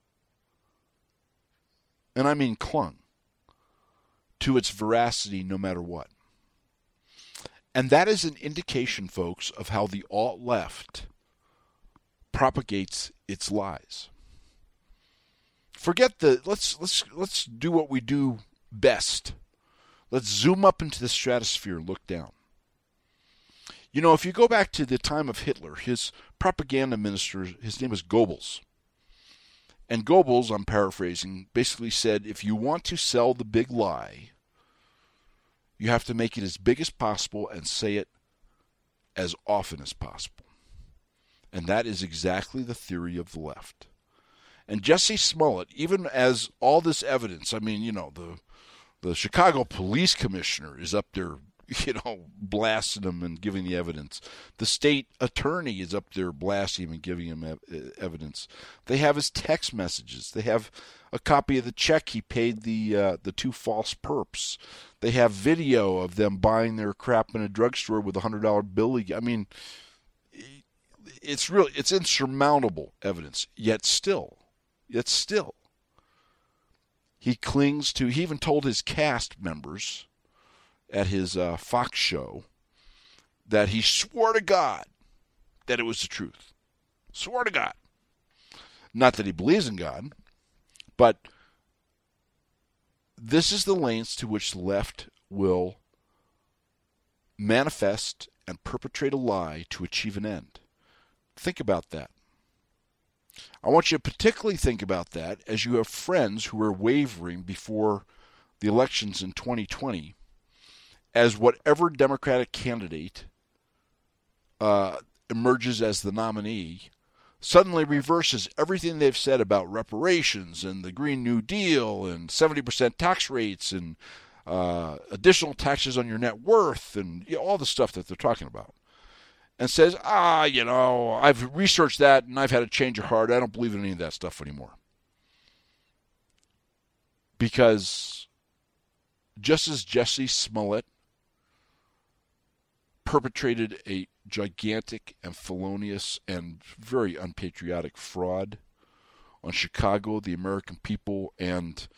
and I mean clung, to its veracity no matter what. And that is an indication, folks, of how the alt-left propagates its lies. Forget let's do what we do best. Let's zoom up into the stratosphere and look down. If you go back to the time of Hitler, his propaganda minister, his name was Goebbels. And Goebbels, I'm paraphrasing, basically said, if you want to sell the big lie, you have to make it as big as possible and say it as often as possible. And that is exactly the theory of the left. And Jussie Smollett, even as all this evidence, the Chicago police commissioner is up there, blasting him and giving the evidence. The state attorney is up there blasting him and giving him evidence. They have his text messages. They have a copy of the check he paid the two false perps. They have video of them buying their crap in a drugstore with a $100 bill. It's insurmountable evidence. Yet still, he clings to. He even told his cast members at his Fox show that he swore to God that it was the truth. Swore to God. Not that he believes in God, but this is the lengths to which the left will manifest and perpetrate a lie to achieve an end. Think about that. I want you to particularly think about that as you have friends who are wavering before the elections in 2020, as whatever Democratic candidate emerges as the nominee suddenly reverses everything they've said about reparations and the Green New Deal and 70% tax rates and additional taxes on your net worth and all the stuff that they're talking about. And says, I've researched that and I've had a change of heart. I don't believe in any of that stuff anymore. Because just as Jussie Smollett perpetrated a gigantic and felonious and very unpatriotic fraud on Chicago, the American people, and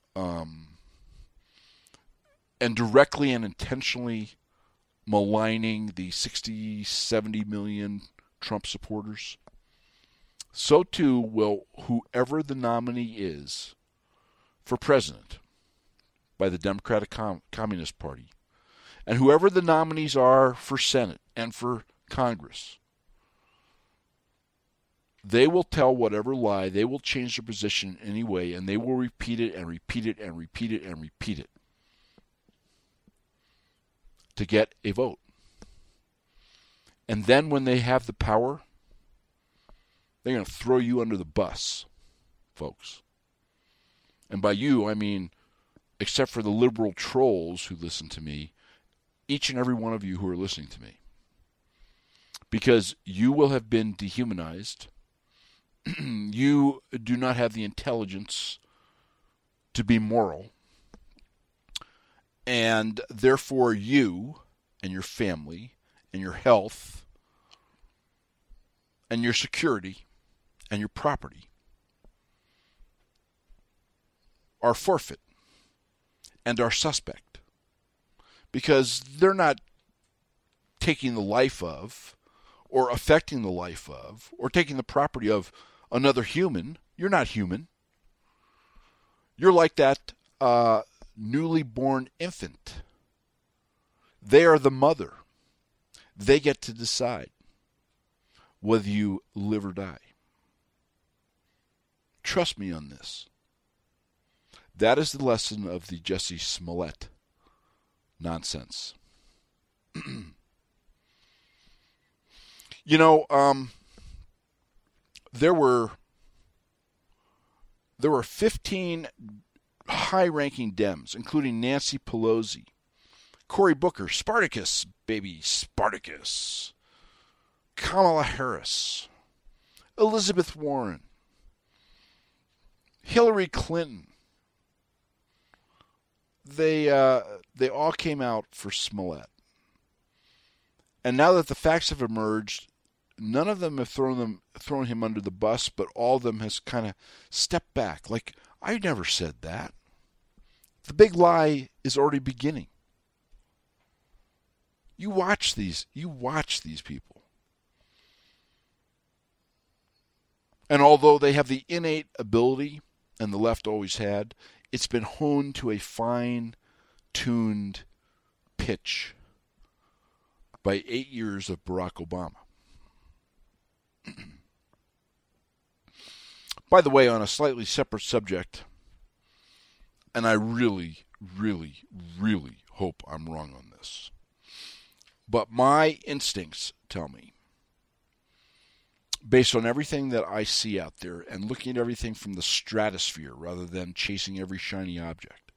directly and intentionally maligning the 60, 70 million Trump supporters, so too will whoever the nominee is for president by the Democratic Communist Party, and whoever the nominees are for Senate and for Congress. They will tell whatever lie, they will change their position in any way, and they will repeat it and repeat it and repeat it and repeat it to get a vote. And then when they have the power, they're going to throw you under the bus, folks. And by you, I mean, except for the liberal trolls who listen to me, each and every one of you who are listening to me. Because you will have been dehumanized. You do not have the intelligence to be moral. And therefore you and your family and your health and your security and your property are forfeit and are suspect, because they're not taking the life of, or affecting the life of, or taking the property of another human. You're not human. You're like that newly born infant. They are the mother. They get to decide whether you live or die. Trust me on this. That is the lesson of the Jussie Smollett nonsense. You know, there were 15 high-ranking Dems, including Nancy Pelosi, Cory Booker, Spartacus, baby Spartacus, Kamala Harris, Elizabeth Warren, Hillary Clinton. They all came out for Smollett. And now that the facts have emerged, none of them have thrown him under the bus, but all of them has kind of stepped back. Like, I never said that. The big lie is already beginning. You watch these people. And although they have the innate ability, and the left always had, it's been honed to a fine-tuned pitch by 8 years of Barack Obama. By the way, on a slightly separate subject, and I really, really, really hope I'm wrong on this, but my instincts tell me, based on everything that I see out there and looking at everything from the stratosphere rather than chasing every shiny object,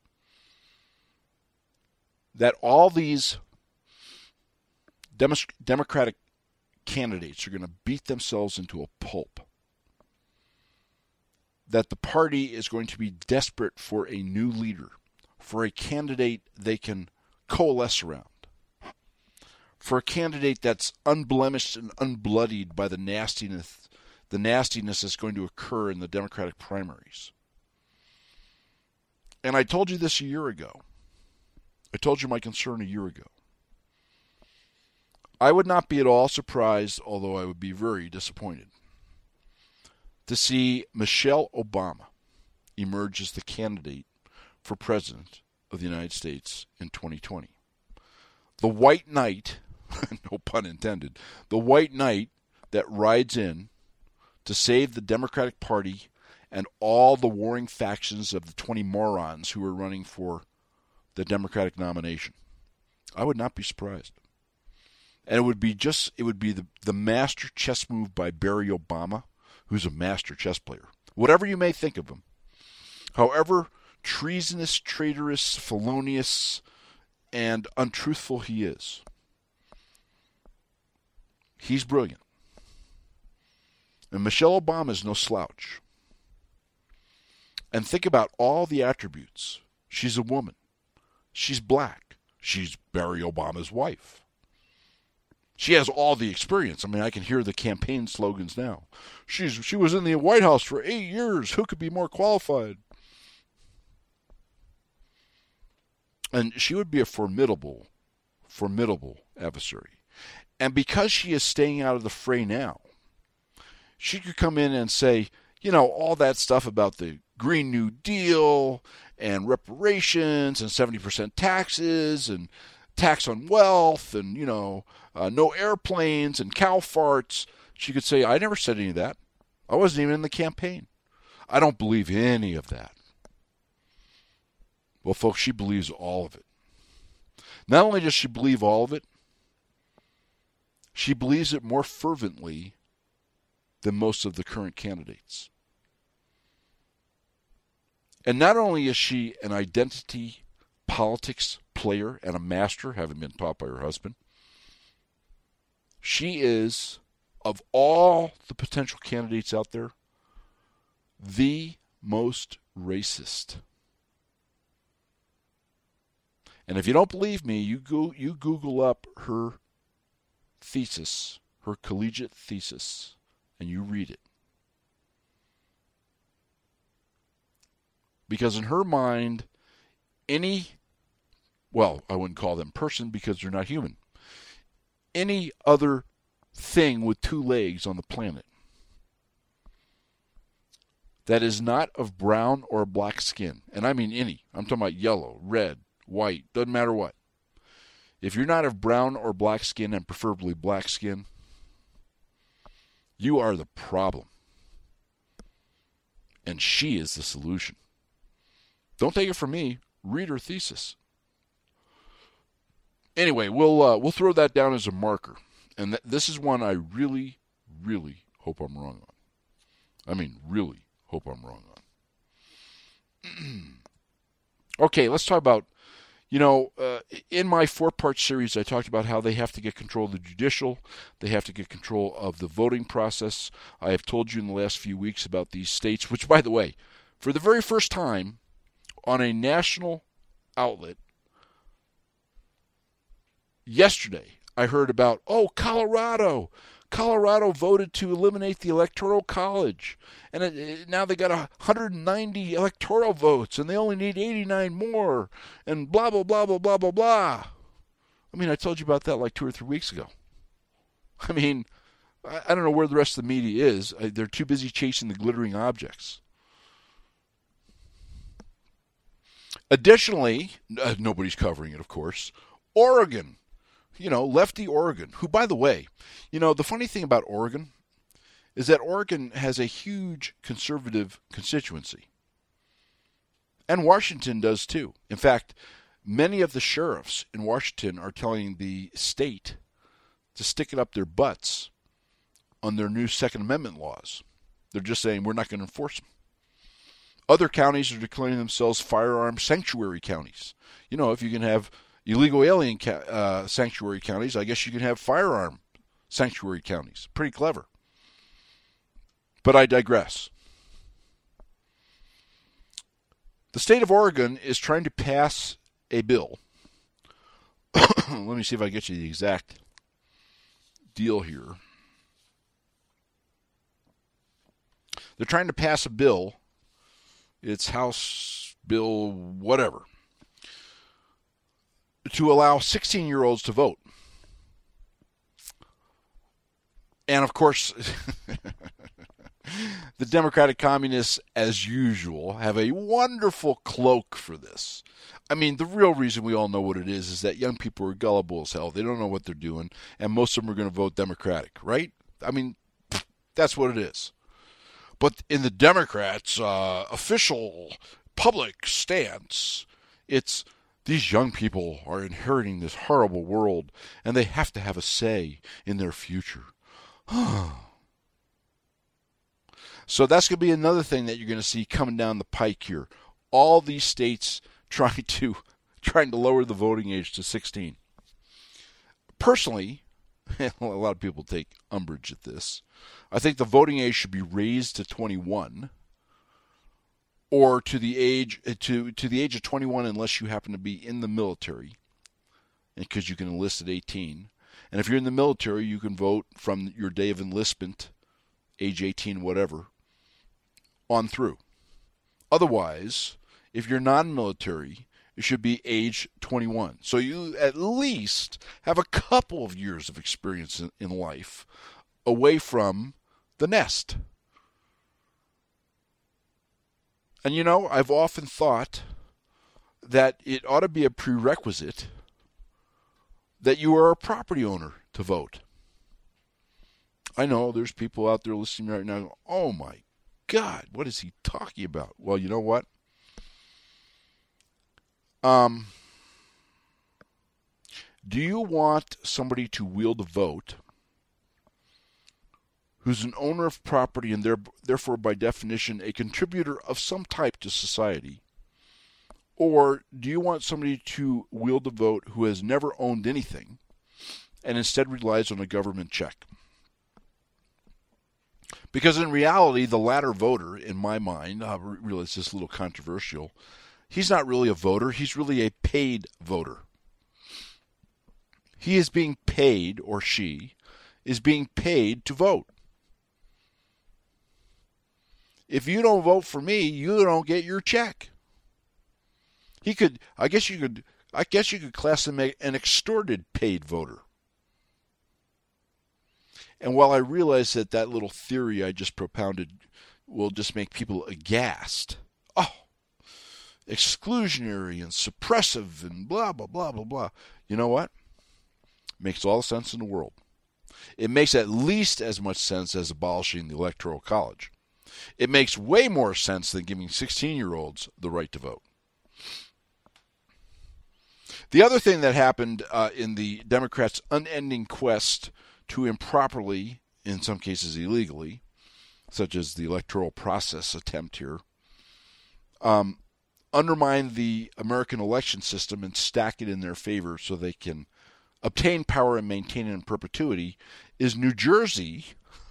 that all these Democratic candidates are going to beat themselves into a pulp. That the party is going to be desperate for a new leader, for a candidate they can coalesce around, for a candidate that's unblemished and unbloodied by the nastiness that's going to occur in the Democratic primaries. And I told you this a year ago. I told you my concern a year ago. I would not be at all surprised, although I would be very disappointed, to see Michelle Obama emerge as the candidate for president of the United States in 2020. The white knight, no pun intended, the white knight that rides in to save the Democratic Party and all the warring factions of the 20 morons who are running for the Democratic nomination. I would not be surprised. And it would be the master chess move by Barry Obama, who's a master chess player. Whatever you may think of him, however treasonous, traitorous, felonious, and untruthful he is, he's brilliant. And Michelle Obama is no slouch. And think about all the attributes. She's a woman. She's black. She's Barry Obama's wife. She has all the experience. I mean, I can hear the campaign slogans now. She was in the White House for 8 years. Who could be more qualified? And she would be a formidable adversary. And because she is staying out of the fray now, she could come in and say, you know, all that stuff about the Green New Deal and reparations and 70% taxes and tax on wealth and, you know, no airplanes and cow farts. She could say, I never said any of that. I wasn't even in the campaign. I don't believe any of that. Well, folks, she believes all of it. Not only does she believe all of it, she believes it more fervently than most of the current candidates. And not only is she an identity politics player and a master, having been taught by her husband, she is, of all the potential candidates out there, the most racist. And if you don't believe me, you Google up her thesis, her collegiate thesis, and you read it. Because in her mind, well, I wouldn't call them person because they're not human. Any other thing with two legs on the planet that is not of brown or black skin, and I mean any, I'm talking about yellow, red, white, doesn't matter what. If you're not of brown or black skin, and preferably black skin, you are the problem. And she is the solution. Don't take it from me. Read her thesis. Anyway, we'll throw that down as a marker. And this is one I really, really hope I'm wrong on. I mean, really hope I'm wrong on. Okay, let's talk about, in my 4-part series, I talked about how they have to get control of the judicial. They have to get control of the voting process. I have told you in the last few weeks about these states, which, by the way, for the very first time on a national outlet, yesterday, I heard about, Colorado. Colorado voted to eliminate the Electoral College. And now they got 190 electoral votes, and they only need 89 more, and blah, blah, blah, blah, blah, blah, blah. I mean, I told you about that like 2 or 3 weeks ago. I mean, I don't know where the rest of the media is. They're too busy chasing the glittering objects. Additionally, nobody's covering it, of course, Oregon. Lefty Oregon, who, by the way, the funny thing about Oregon is that Oregon has a huge conservative constituency. And Washington does too. In fact, many of the sheriffs in Washington are telling the state to stick it up their butts on their new Second Amendment laws. They're just saying we're not going to enforce them. Other counties are declaring themselves firearm sanctuary counties. If you can have illegal alien sanctuary counties, I guess you can have firearm sanctuary counties. Pretty clever. But I digress. The state of Oregon is trying to pass a bill. Let me see if I get you the exact deal here. They're trying to pass a bill. It's House Bill whatever, to allow 16-year-olds to vote. And, of course, the Democratic Communists, as usual, have a wonderful cloak for this. I mean, the real reason we all know what it is that young people are gullible as hell. They don't know what they're doing, and most of them are going to vote Democratic, right? I mean, that's what it is. But in the Democrats' official public stance, it's these young people are inheriting this horrible world, and they have to have a say in their future. So that's going to be another thing that you're going to see coming down the pike here. All these states trying to lower the voting age to 16. Personally, a lot of people take umbrage at this. I think the voting age should be raised to 21, or to the age of 21 unless you happen to be in the military, because you can enlist at 18. And if you're in the military, you can vote from your day of enlistment, age 18, whatever, on through. Otherwise, if you're non-military, it should be age 21. So you at least have a couple of years of experience in life away from the nest. And I've often thought that it ought to be a prerequisite that you are a property owner to vote. I know there's people out there listening right now going, oh my God, what is he talking about? Well, you know what? Do you want somebody to wield a vote who's an owner of property and therefore by definition a contributor of some type to society? Or do you want somebody to wield a vote who has never owned anything and instead relies on a government check? Because in reality, the latter voter, in my mind, I realize this is a little controversial, he's not really a voter, he's really a paid voter. He is being paid, or she is being paid to vote. If you don't vote for me, you don't get your check. I guess you could class him an extorted paid voter. And while I realize that little theory I just propounded will just make people aghast, exclusionary and suppressive and blah, blah, blah, blah, blah. You know what? Makes all the sense in the world. It makes at least as much sense as abolishing the Electoral College. It makes way more sense than giving 16-year-olds the right to vote. The other thing that happened in the Democrats' unending quest to improperly, in some cases illegally, such as the electoral process attempt here, undermine the American election system and stack it in their favor so they can obtain power and maintain it in perpetuity, is New Jersey.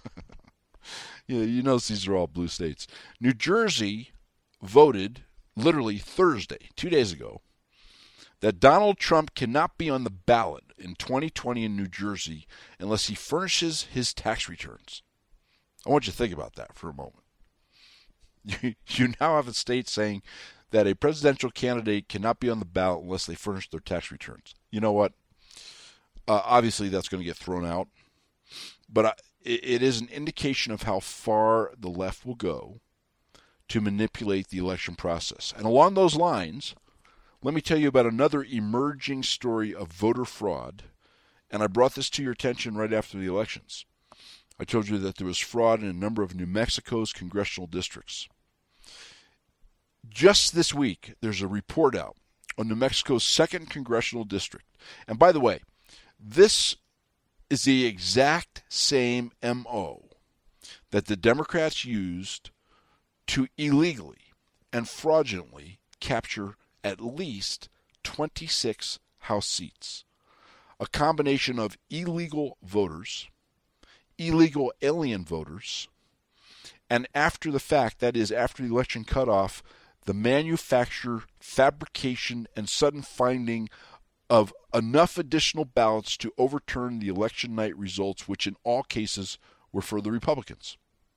You notice these are all blue states. New Jersey voted literally Thursday, 2 days ago, that Donald Trump cannot be on the ballot in 2020 in New Jersey unless he furnishes his tax returns. I want you to think about that for a moment. You now have a state saying that a presidential candidate cannot be on the ballot unless they furnish their tax returns. You know what? Obviously, that's going to get thrown out. But it is an indication of how far the left will go to manipulate the election process. And along those lines, let me tell you about another emerging story of voter fraud. And I brought this to your attention right after the elections. I told you that there was fraud in a number of New Mexico's congressional districts. Just this week, there's a report out on New Mexico's 2nd Congressional District. And by the way, this is the exact same MO that the Democrats used to illegally and fraudulently capture at least 26 House seats. A combination of illegal voters, illegal alien voters, and after the fact, that is, after the election cutoff, the manufacture, fabrication, and sudden finding of enough additional ballots to overturn the election night results, which in all cases were for the Republicans.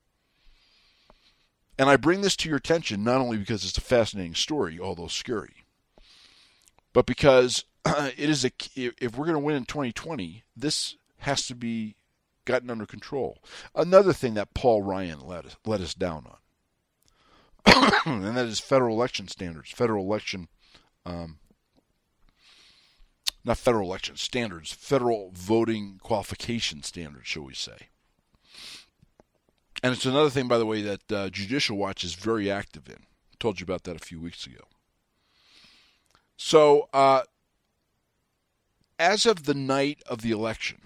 And I bring this to your attention not only because it's a fascinating story, although scary, but because it is if we're going to win in 2020, this has to be gotten under control. Another thing that Paul Ryan let us down on, and that is federal election standards, federal voting qualification standards, shall we say. And it's another thing, by the way, that Judicial Watch is very active in. I told you about that a few weeks ago. So, as of the night of the election,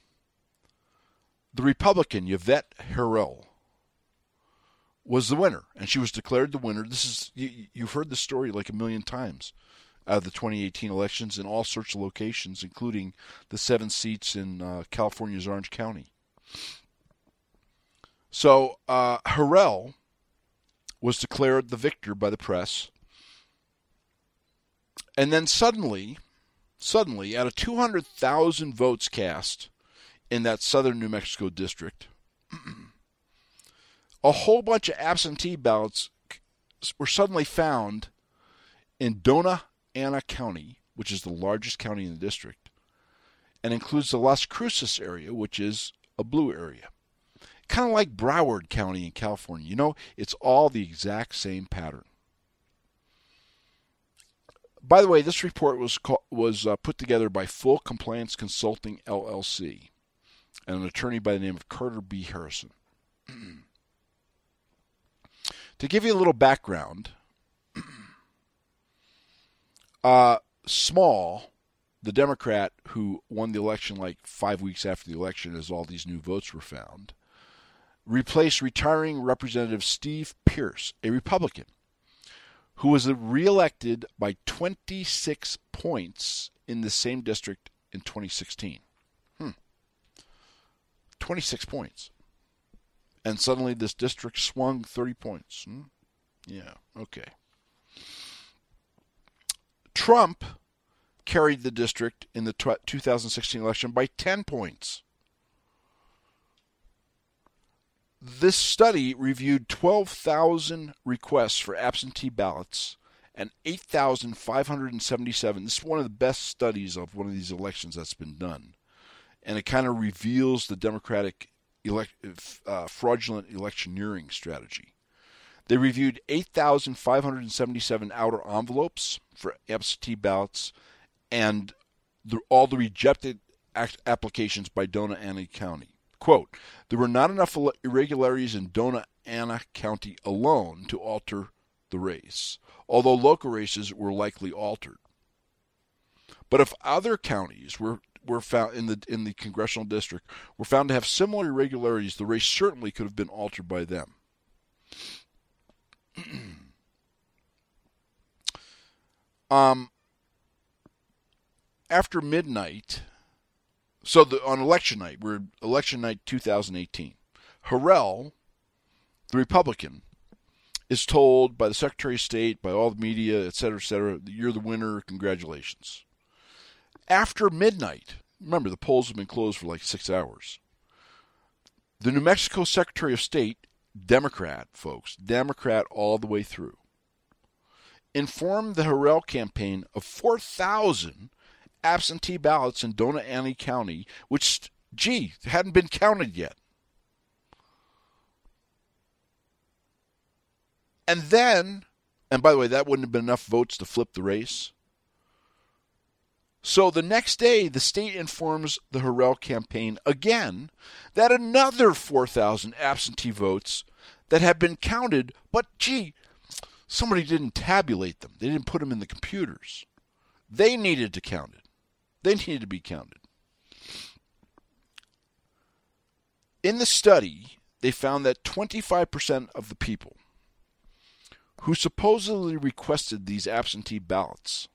the Republican, Yvette Herrell, was the winner, and she was declared the winner. This is you've heard the story like a million times out of the 2018 elections in all sorts of locations, including the 7 seats in California's Orange County. So Herrell was declared the victor by the press, and then suddenly, out of 200,000 votes cast in that southern New Mexico district, a whole bunch of absentee ballots were suddenly found in Dona Ana County, which is the largest county in the district, and includes the Las Cruces area, which is a blue area. Kind of like Broward County in California. You know, it's all the exact same pattern. By the way, this report was put together by Full Compliance Consulting, LLC, and an attorney by the name of Carter B. Harrison. To give you a little background, Small, the Democrat who won the election like 5 weeks after the election as all these new votes were found, replaced retiring Representative Steve Pearce, a Republican, who was reelected by 26 points in the same district in 2016. 26 points. And suddenly this district swung 30 points. Yeah, okay. Trump carried the district in the 2016 election by 10 points. This study reviewed 12,000 requests for absentee ballots and 8,577. This is one of the best studies of one of these elections that's been done. And it kind of reveals the Democratic fraudulent electioneering strategy. They reviewed 8,577 outer envelopes for absentee ballots and all the rejected applications by Dona Ana County. Quote, there were not enough irregularities in Dona Ana County alone to alter the race, although local races were likely altered. But if other counties were found in the congressional district were found to have similar irregularities, the race certainly could have been altered by them. After midnight, on election night, we're election night 2018, Harrell, the Republican, is told by the Secretary of State, by all the media, et cetera, you're the winner, congratulations. After midnight, remember the polls have been closed for like 6 hours, the New Mexico Secretary of State, Democrat, folks, Democrat all the way through, informed the Harrell campaign of 4,000 absentee ballots in Dona Ana County, which, hadn't been counted yet. And by the way, that wouldn't have been enough votes to flip the race. So the next day, the state informs the Harrell campaign again that another 4,000 absentee votes that had been counted, but somebody didn't tabulate them. They didn't put them in the computers. They needed to count it. They needed to be counted. In the study, they found that 25% of the people who supposedly requested these absentee ballots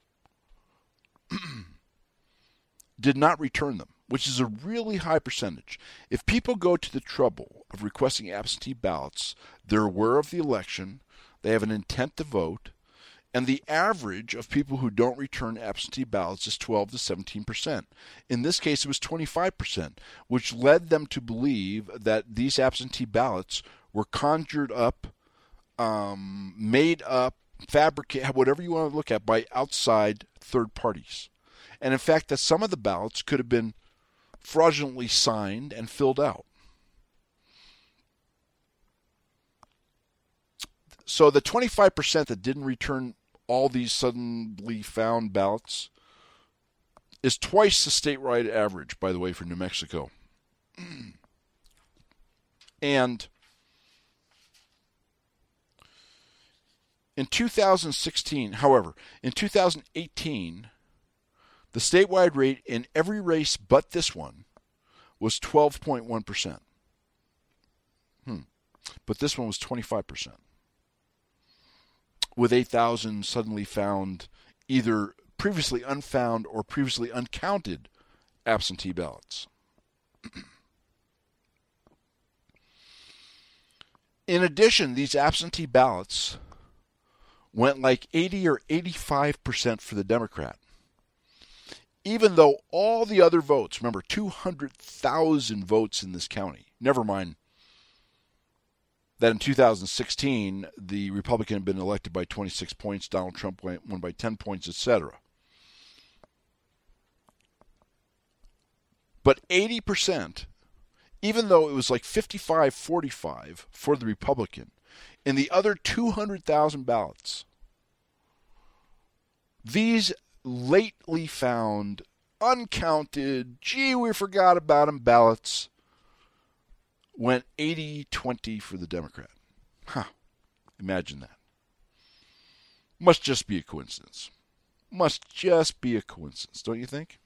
did not return them, which is a really high percentage. If people go to the trouble of requesting absentee ballots, they're aware of the election, they have an intent to vote, and the average of people who don't return absentee ballots is 12 to 17%. In this case, it was 25%, which led them to believe that these absentee ballots were conjured up, made up, fabricated, whatever you want to look at, by outside third parties. And in fact, that some of the ballots could have been fraudulently signed and filled out. So the 25% that didn't return all these suddenly found ballots is twice the statewide average, by the way, for New Mexico. And in 2016, however, in 2018, the statewide rate in every race but this one was 12.1%. But this one was 25%. With 8,000 suddenly found, either previously unfound or previously uncounted absentee ballots. In addition, these absentee ballots went like 80 or 85% for the Democrat. Even though all the other votes, remember 200,000 votes in this county, never mind that in 2016, the Republican had been elected by 26 points, Donald Trump won by 10 points, etc. But 80%, even though it was like 55-45 for the Republican, in the other 200,000 ballots, these lately found, uncounted, we forgot about them ballots, went 80-20 for the Democrat. Imagine that. Must just be a coincidence. Must just be a coincidence, don't you think?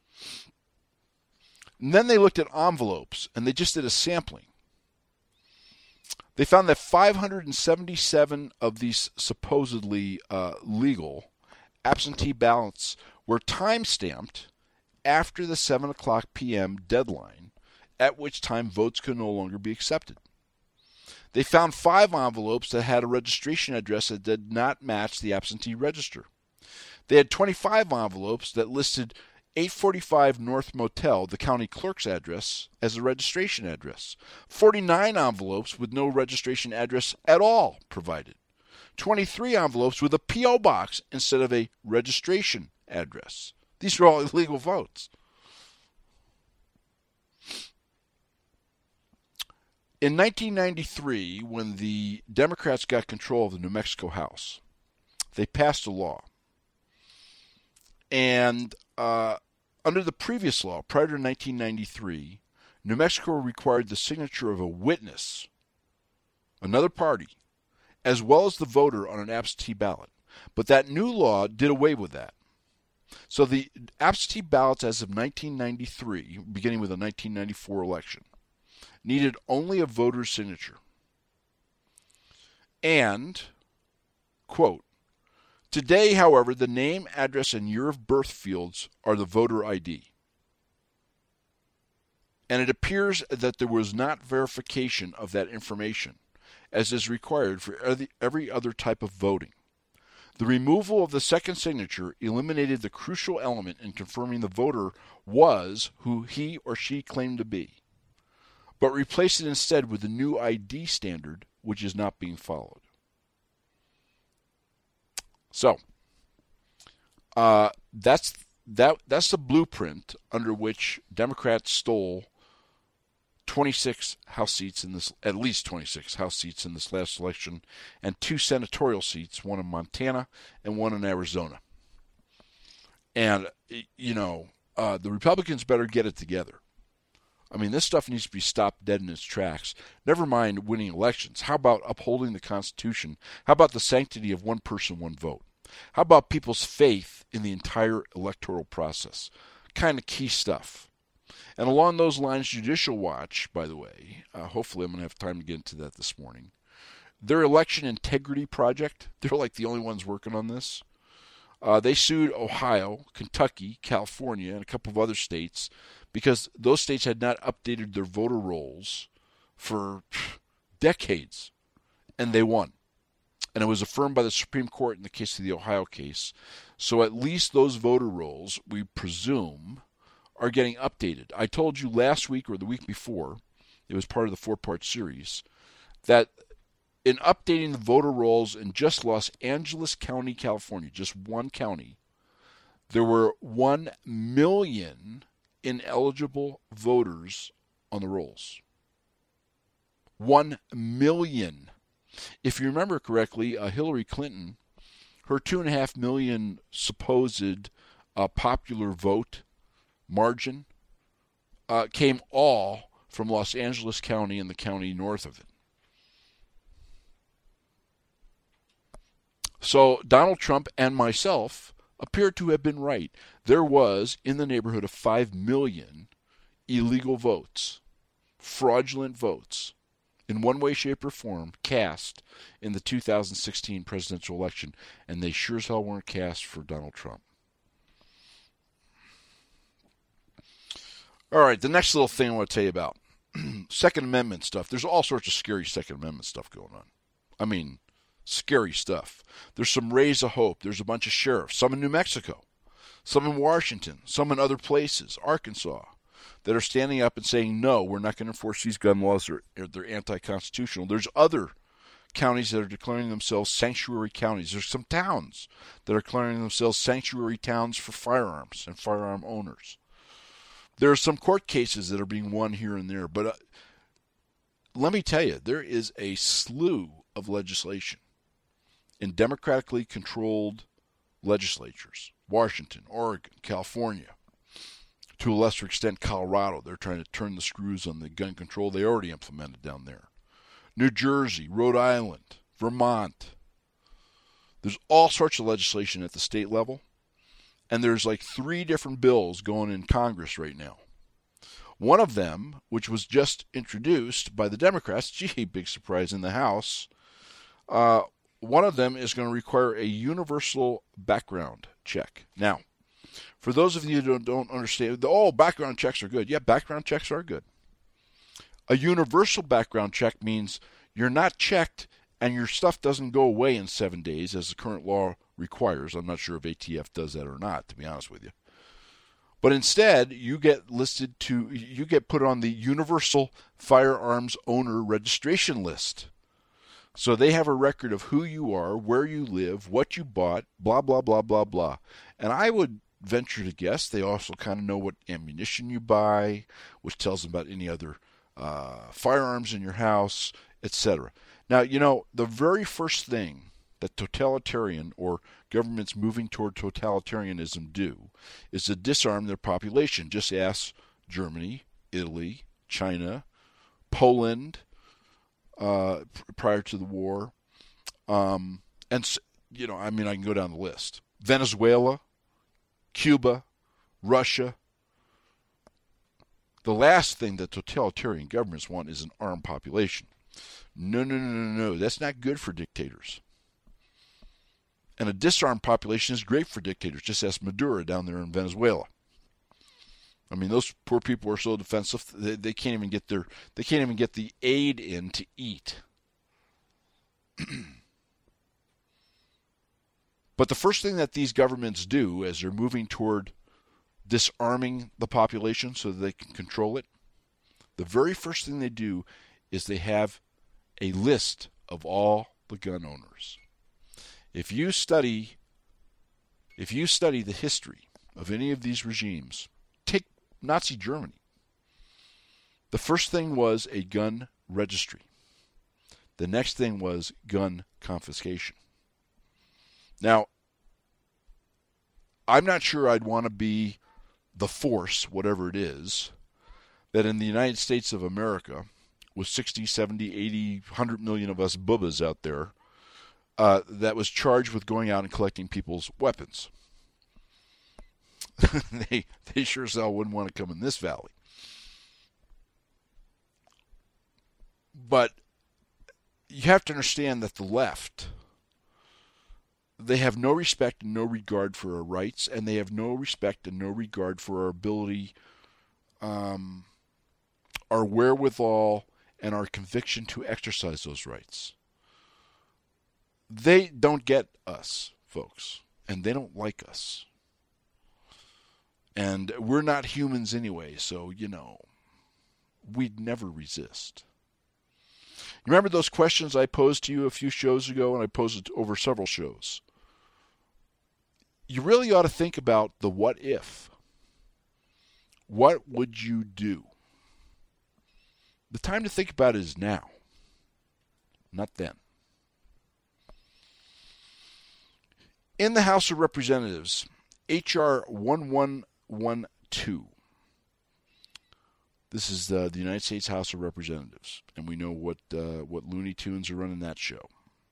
And then they looked at envelopes, and they just did a sampling. They found that 577 of these supposedly legal absentee ballots were time-stamped after the 7 o'clock p.m. deadline, at which time votes could no longer be accepted. They found 5 envelopes that had a registration address that did not match the absentee register. They had 25 envelopes that listed 845 North Motel, the county clerk's address, as a registration address. 49 envelopes with no registration address at all provided. 23 envelopes with a P.O. box instead of a registration address. These are all illegal votes. In 1993, when the Democrats got control of the New Mexico House, they passed a law. And under the previous law, prior to 1993, New Mexico required the signature of a witness, another party, as well as the voter on an absentee ballot. But that new law did away with that. So the absentee ballots as of 1993, beginning with the 1994 election, needed only a voter's signature. And, quote, today, however, the name, address, and year of birth fields are the voter ID. And it appears that there was not verification of that information, as is required for every other type of voting. The removal of the second signature eliminated the crucial element in confirming the voter was who he or she claimed to be, but replaced it instead with the new ID standard, which is not being followed. So, that's the blueprint under which Democrats stole 26 House seats in this, at least 26 House seats in this last election, and 2 senatorial seats, one in Montana and one in Arizona. And, the Republicans better get it together. I mean, this stuff needs to be stopped dead in its tracks. Never mind winning elections. How about upholding the Constitution? How about the sanctity of one person, one vote? How about people's faith in the entire electoral process? Kind of key stuff. And along those lines, Judicial Watch, by the way, hopefully I'm going to have time to get into that this morning, their election integrity project, they're like the only ones working on this. They sued Ohio, Kentucky, California, and a couple of other states because those states had not updated their voter rolls for decades, and they won. And it was affirmed by the Supreme Court in the case of the Ohio case. So at least those voter rolls, we presume, are getting updated. I told you last week or the week before, it was part of the 4-part series, that in updating the voter rolls in just Los Angeles County, California, just one county, there were 1 million ineligible voters on the rolls. 1 million. If you remember correctly, Hillary Clinton, her 2.5 million supposed popular vote margin came all from Los Angeles County and the county north of it. So Donald Trump and myself appear to have been right. There was in the neighborhood of 5 million illegal votes, fraudulent votes, in one way, shape, or form, cast in the 2016 presidential election, and they sure as hell weren't cast for Donald Trump. All right, the next little thing I want to tell you about, Second Amendment stuff. There's all sorts of scary Second Amendment stuff going on. I mean, scary stuff. There's some rays of hope. There's a bunch of sheriffs, some in New Mexico, some in Washington, some in other places, Arkansas, that are standing up and saying, no, we're not going to enforce these gun laws. They're anti-constitutional. There's other counties that are declaring themselves sanctuary counties. There's some towns that are declaring themselves sanctuary towns for firearms and firearm owners. There are some court cases that are being won here and there, but let me tell you, there is a slew of legislation in democratically controlled legislatures. Washington, Oregon, California, to a lesser extent Colorado. They're trying to turn the screws on the gun control they already implemented down there. New Jersey, Rhode Island, Vermont. There's all sorts of legislation at the state level. And there's like 3 different bills going in Congress right now. One of them, which was just introduced by the Democrats, gee, big surprise in the House, one of them is going to require a universal background check. Now, for those of you who don't understand, background checks are good. Yeah, background checks are good. A universal background check means you're not checked and your stuff doesn't go away in 7 days, as the current law requires. I'm not sure if ATF does that or not, to be honest with you. But instead, you get put on the Universal Firearms Owner Registration List. So they have a record of who you are, where you live, what you bought, blah, blah, blah, blah, blah. And I would venture to guess they also kind of know what ammunition you buy, which tells them about any other firearms in your house, etc. Now, the very first thing that totalitarian or governments moving toward totalitarianism do is to disarm their population. Just ask Germany, Italy, China, Poland, prior to the war. I can go down the list. Venezuela, Cuba, Russia. The last thing that totalitarian governments want is an armed population. No. That's not good for dictators. And a disarmed population is great for dictators. Just ask Maduro down there in Venezuela. I mean, those poor people are so defensive they can't even get the aid in to eat. But the first thing that these governments do as they're moving toward disarming the population so that they can control it, the very first thing they do is they have a list of all the gun owners. If you study the history of any of these regimes, take Nazi Germany. The first thing was a gun registry. The next thing was gun confiscation. Now, I'm not sure I'd want to be the force, whatever it is, that in the United States of America, with 60, 70, 80, 100 million of us bubbas out there, that was charged with going out and collecting people's weapons. They sure as hell wouldn't want to come in this valley. But you have to understand that the left, they have no respect and no regard for our rights, and they have no respect and no regard for our ability, our wherewithal, and our conviction to exercise those rights. They don't get us, folks, and they don't like us. And we're not humans anyway, so, we'd never resist. Remember those questions I posed to you a few shows ago, and I posed it over several shows? You really ought to think about the what if. What would you do? The time to think about it is now, not then. In the House of Representatives, H.R. 1112. This is the United States House of Representatives, and we know what Looney Tunes are running that show.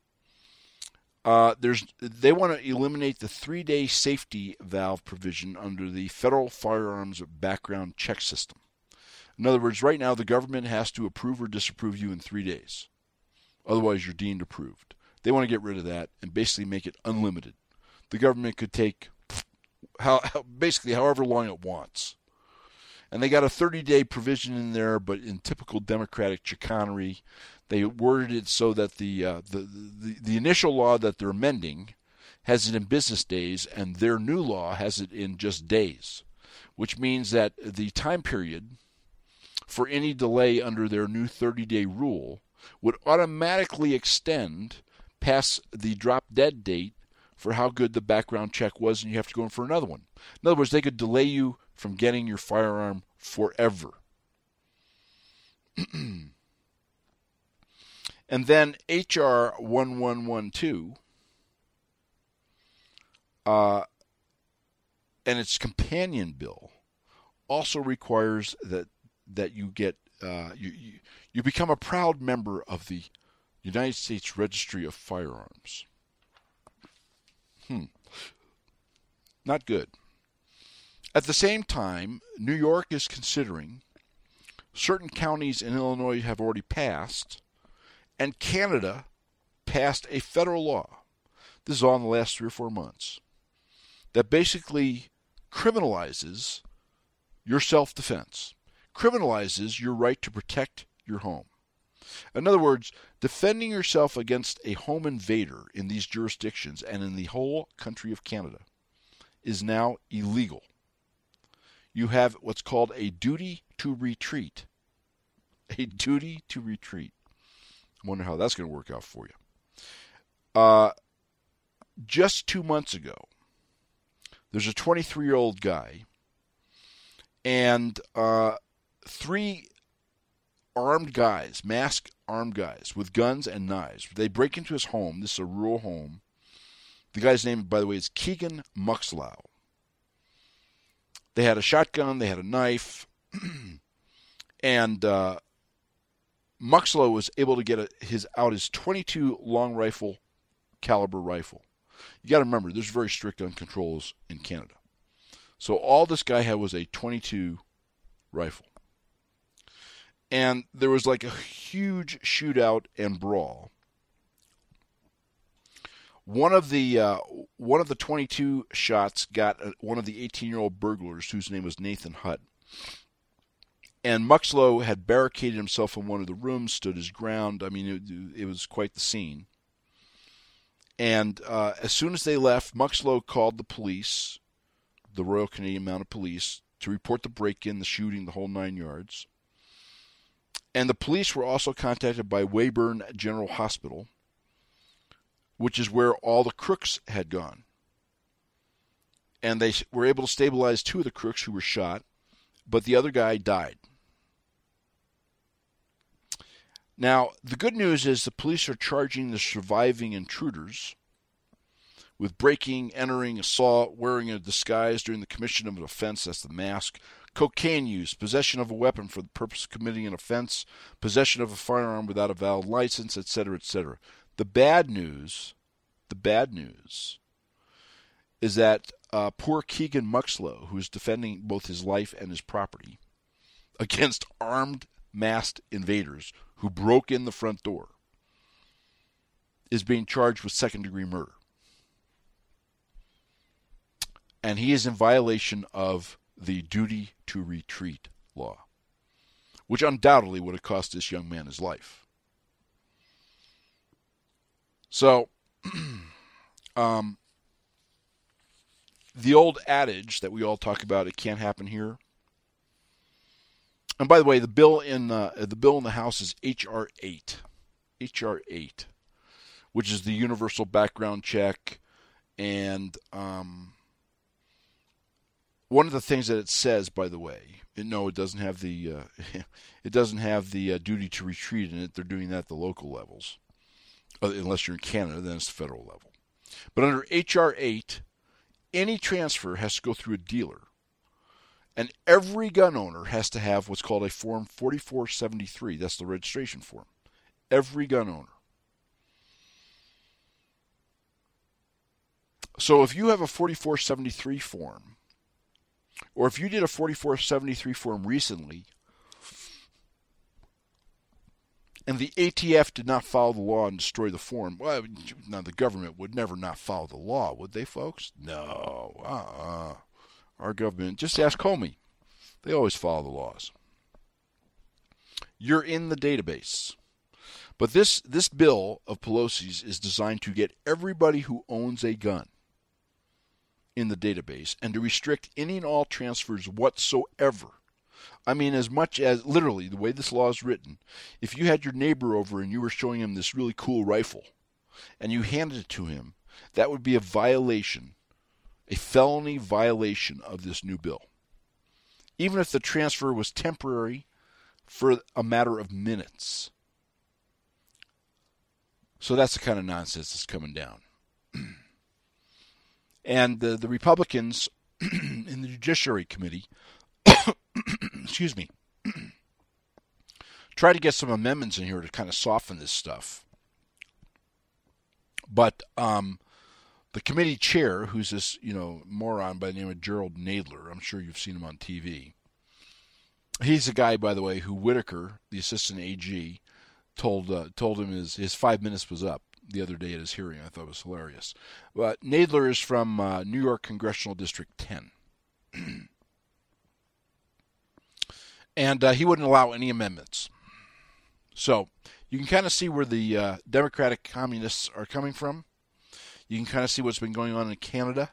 They want to eliminate the 3-day safety valve provision under the federal firearms background check system. In other words, right now the government has to approve or disapprove you in 3 days. Otherwise, you're deemed approved. They want to get rid of that and basically make it unlimited. The government could take basically however long it wants. And they got a 30-day provision in there, but in typical Democratic chicanery, they worded it so that the initial law that they're amending has it in business days, and their new law has it in just days, which means that the time period for any delay under their new 30-day rule would automatically extend past the drop-dead date for how good the background check was, and you have to go in for another one. In other words, they could delay you from getting your firearm forever. And then H.R. 1112 and its companion bill also requires that you get you become a proud member of the United States Registry of Firearms. Not good. At the same time, New York is considering, certain counties in Illinois have already passed, and Canada passed a federal law, this is all in the last 3 or 4 months, that basically criminalizes your self-defense, criminalizes your right to protect your home. In other words, defending yourself against a home invader in these jurisdictions and in the whole country of Canada is now illegal. You have what's called a duty to retreat. A duty to retreat. I wonder how that's going to work out for you. Just 2 months ago, there's a 23-year-old guy and 3 armed guys, masked armed guys with guns and knives. They break into his home. This is a rural home. The guy's name, by the way, is Keegan Muxlow. They had a shotgun. They had a knife. And Muxlow was able to get his 22 long rifle caliber rifle. You got to remember, there's very strict gun controls in Canada. So all this guy had was a 22 rifle. And there was like a huge shootout and brawl. One of the 22 shots got one of the 18-year-old burglars, whose name was Nathan Hutt. And Muxlow had barricaded himself in one of the rooms, stood his ground. I mean, it was quite the scene. And as soon as they left, Muxlow called the police, the Royal Canadian Mounted Police, to report the break-in, the shooting, the whole 9 yards. And the police were also contacted by Weyburn General Hospital, which is where all the crooks had gone. And they were able to stabilize 2 of the crooks who were shot, but the other guy died. Now, the good news is the police are charging the surviving intruders with breaking, entering, assault, wearing a disguise during the commission of an offense, that's the mask, cocaine use, possession of a weapon for the purpose of committing an offense, possession of a firearm without a valid license, etc., etc. The bad news is that poor Keegan Muxlow, who is defending both his life and his property against armed, masked invaders who broke in the front door, is being charged with second-degree murder. And he is in violation of the duty to retreat law, which undoubtedly would have cost this young man his life. So, the old adage that we all talk about, it can't happen here. And by the way, the bill in the House is H.R. 8, which is the universal background check. And one of the things that it says, by the way, it doesn't have the duty to retreat in it. They're doing that at the local levels, unless you're in Canada, then it's the federal level. But under H.R. 8, any transfer has to go through a dealer. And every gun owner has to have what's called a Form 4473. That's the registration form. Every gun owner. So if you have a 4473 form, or if you did a 4473 form recently, and the ATF did not follow the law and destroy the form, well, now the government would never not follow the law, would they, folks? No. Our government, just ask Comey. They always follow the laws. You're in the database. But this bill of Pelosi's is designed to get everybody who owns a gun in the database and to restrict any and all transfers whatsoever. I mean, as much as, literally, the way this law is written, if you had your neighbor over and you were showing him this really cool rifle and you handed it to him, that would be a violation, a felony violation of this new bill. Even if the transfer was temporary for a matter of minutes. So that's the kind of nonsense that's coming down. And the Republicans in the Judiciary Committee, excuse me, try to get some amendments in here to kind of soften this stuff. But the committee chair, who's this moron by the name of Gerald Nadler, I'm sure you've seen him on TV. He's the guy, by the way, who Whitaker, the assistant AG, told him his 5 minutes was up the other day at his hearing. I thought it was hilarious. But Nadler is from New York Congressional District 10. And he wouldn't allow any amendments. So you can kind of see where the Democratic communists are coming from. You can kind of see what's been going on in Canada.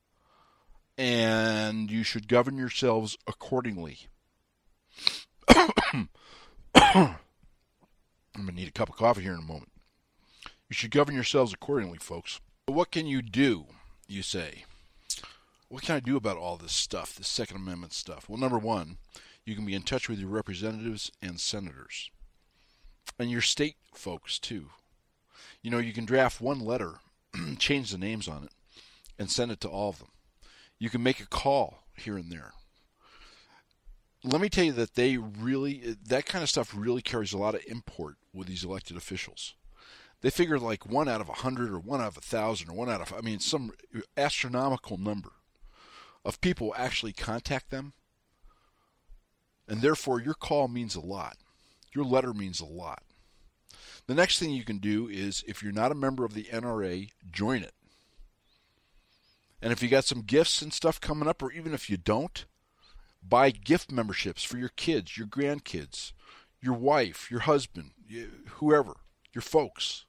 And you should govern yourselves accordingly. I'm going to need a cup of coffee here in a moment. You should govern yourselves accordingly, folks. What can you do, you say? What can I do about all this stuff, this Second Amendment stuff? Well, number one, you can be in touch with your representatives and senators. And your state folks, too. You know, you can draft one letter, change the names on it, and send it to all of them. You can make a call here and there. Let me tell you that that kind of stuff really carries a lot of import with these elected officials. They figure like 1 out of 100 or 1 out of 1,000 or 1 out of, some astronomical number of people actually contact them. And therefore, your call means a lot. Your letter means a lot. The next thing you can do is, if you're not a member of the NRA, join it. And if you got some gifts and stuff coming up, or even if you don't, buy gift memberships for your kids, your grandkids, your wife, your husband, whoever, your folks.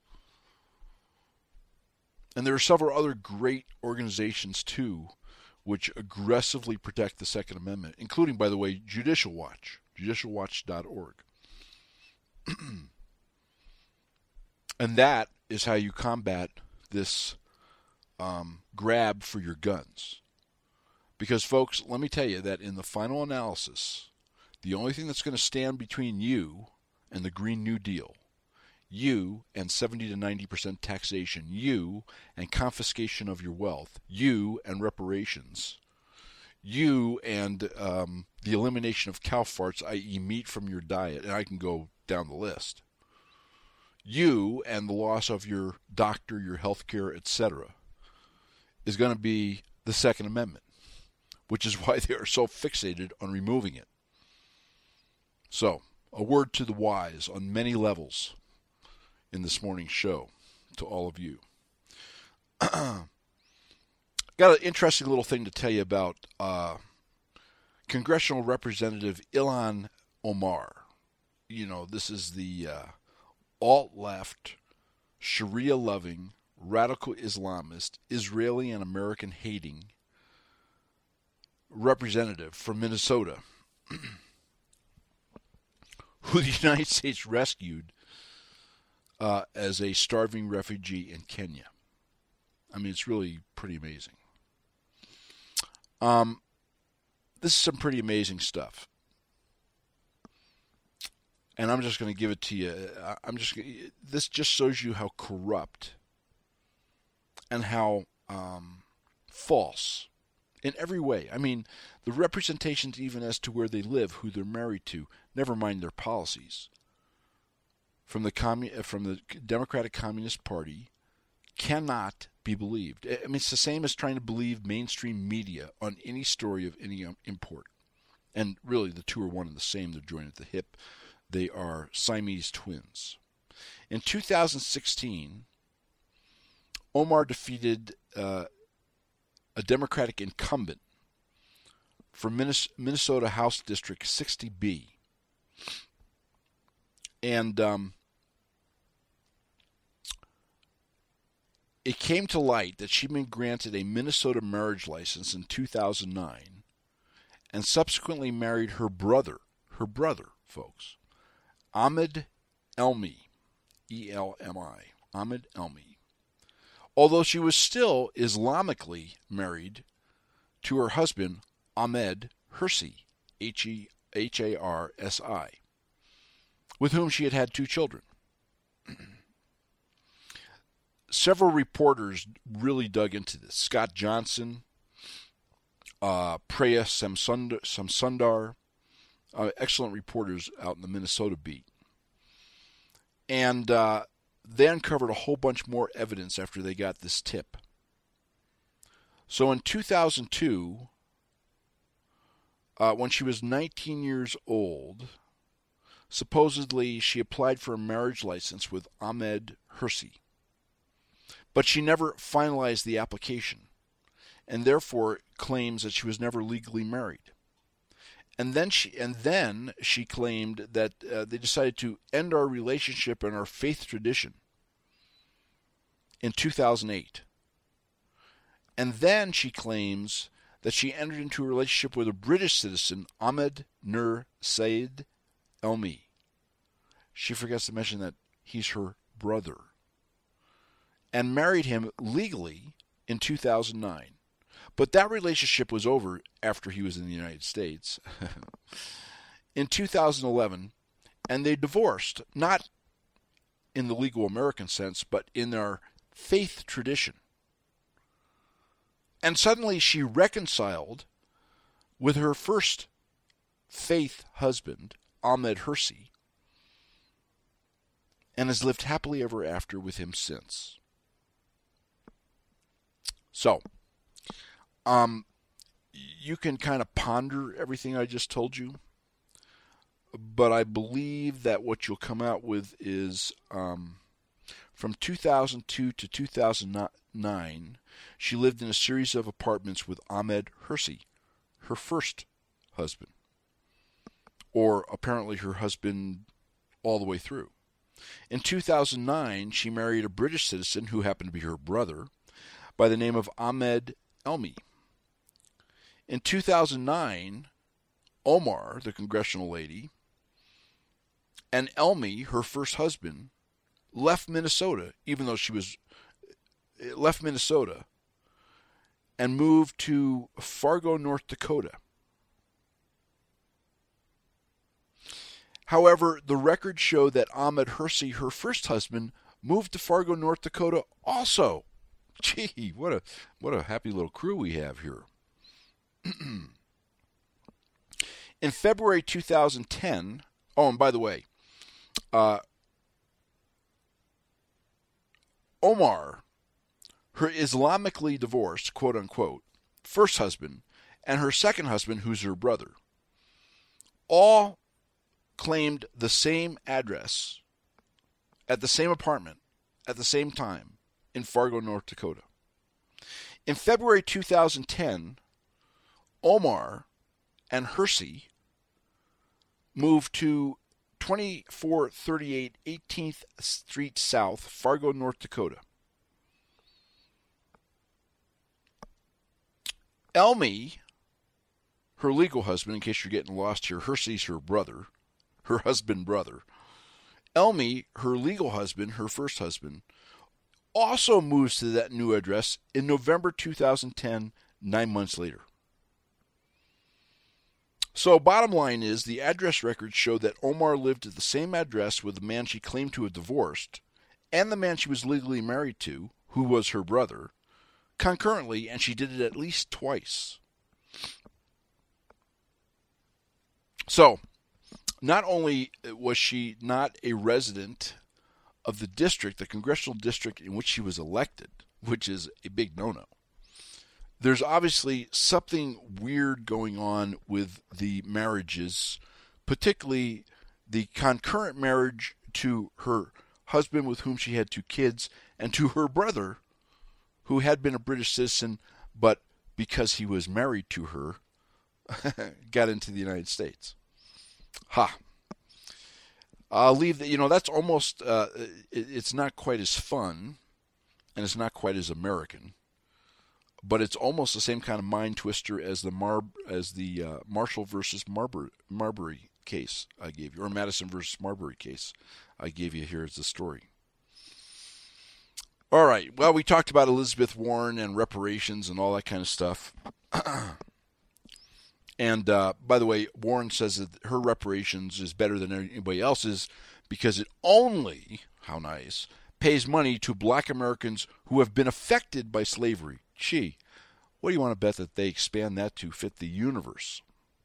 And there are several other great organizations, too, which aggressively protect the Second Amendment, including, by the way, Judicial Watch, judicialwatch.org. And that is how you combat this grab for your guns. Because, folks, let me tell you that in the final analysis, the only thing that's going to stand between you and the Green New Deal, you and 70 to 90% taxation, you and confiscation of your wealth, you and reparations, you and the elimination of cow farts, i.e. meat from your diet, and I can go down the list, you and the loss of your doctor, your health care, etc., is going to be the Second Amendment, which is why they are so fixated on removing it. So, a word to the wise on many levels in this morning's show to all of you. Got an interesting little thing to tell you about Congressional Representative Ilhan Omar. You know, this is the alt-left, Sharia-loving, radical Islamist, Israeli and American-hating representative from Minnesota who the United States rescued as a starving refugee in Kenya. It's really pretty amazing. This is some pretty amazing stuff. And I'm just going to give it to you. This just shows you how corrupt and how false in every way. The representations even as to where they live, who they're married to, never mind their policies, from the Democratic Communist Party, cannot be believed. It's the same as trying to believe mainstream media on any story of any import. And really, the two are one and the same. They're joined at the hip. They are Siamese twins. In 2016, Omar defeated a Democratic incumbent for Minnesota House District 60B. And it came to light that she'd been granted a Minnesota marriage license in 2009 and subsequently married her brother, folks, Ahmed Elmi, E-L-M-I, Ahmed Elmi, although she was still Islamically married to her husband, Ahmed Hirsi, H-A-R-S-I, with whom she had 2 children. Several reporters really dug into this. Scott Johnson, Preya Samsundar, excellent reporters out in the Minnesota beat. And they uncovered a whole bunch more evidence after they got this tip. So in 2002, when she was 19 years old, supposedly she applied for a marriage license with Ahmed Hirsi. But she never finalized the application, and therefore claims that she was never legally married. And then she claimed that they decided to end our relationship and our faith tradition in 2008. And then she claims that she entered into a relationship with a British citizen, Ahmed Nur Said Elmi, she forgets to mention that he's her brother, and married him legally in 2009. But that relationship was over after he was in the United States in 2011, and they divorced, not in the legal American sense, but in our faith tradition. And suddenly she reconciled with her first faith husband, Ahmed Hirsi, and has lived happily ever after with him since. So, you can kind of ponder everything I just told you, but I believe that what you'll come out with is from 2002 to 2009, she lived in a series of apartments with Ahmed Hirsi, her first husband, or apparently her husband all the way through. In 2009, she married a British citizen who happened to be her brother by the name of Ahmed Elmi. In 2009, Omar, the congressional lady, and Elmi, her first husband, left Minnesota, even though she left Minnesota, and moved to Fargo, North Dakota. However, the records show that Ahmed Hirsi, her first husband, moved to Fargo, North Dakota also. Gee, what a happy little crew we have here. In February 2010, and by the way, Omar, her Islamically divorced, quote-unquote, first husband, and her second husband, who's her brother, all claimed the same address at the same apartment at the same time in Fargo, North Dakota. In February 2010, Omar and Hirsi moved to 2438 18th Street South, Fargo, North Dakota. Elmi, her legal husband, in case you're getting lost here, Hirsi's her brother, her husband brother. Elmi, her legal husband, her first husband, also moves to that new address in November 2010, 9 months later. So bottom line is, the address records show that Omar lived at the same address with the man she claimed to have divorced and the man she was legally married to, who was her brother, concurrently, and she did it at least twice. So, not only was she not a resident of the district, the congressional district in which she was elected, which is a big no-no, there's obviously something weird going on with the marriages, particularly the concurrent marriage to her husband with whom she had 2 kids, and to her brother, who had been a British citizen, but because he was married to her, got into the United States. Ha. I'll leave that, that's almost, it's not quite as fun, and it's not quite as American, but it's almost the same kind of mind twister as the Marshall versus Marbury case I gave you, or Madison versus Marbury case I gave you here as the story. All right, well, we talked about Elizabeth Warren and reparations and all that kind of stuff. And by the way, Warren says that her reparations is better than anybody else's because it only, how nice, pays money to black Americans who have been affected by slavery. Gee, what do you want to bet that they expand that to fit the universe?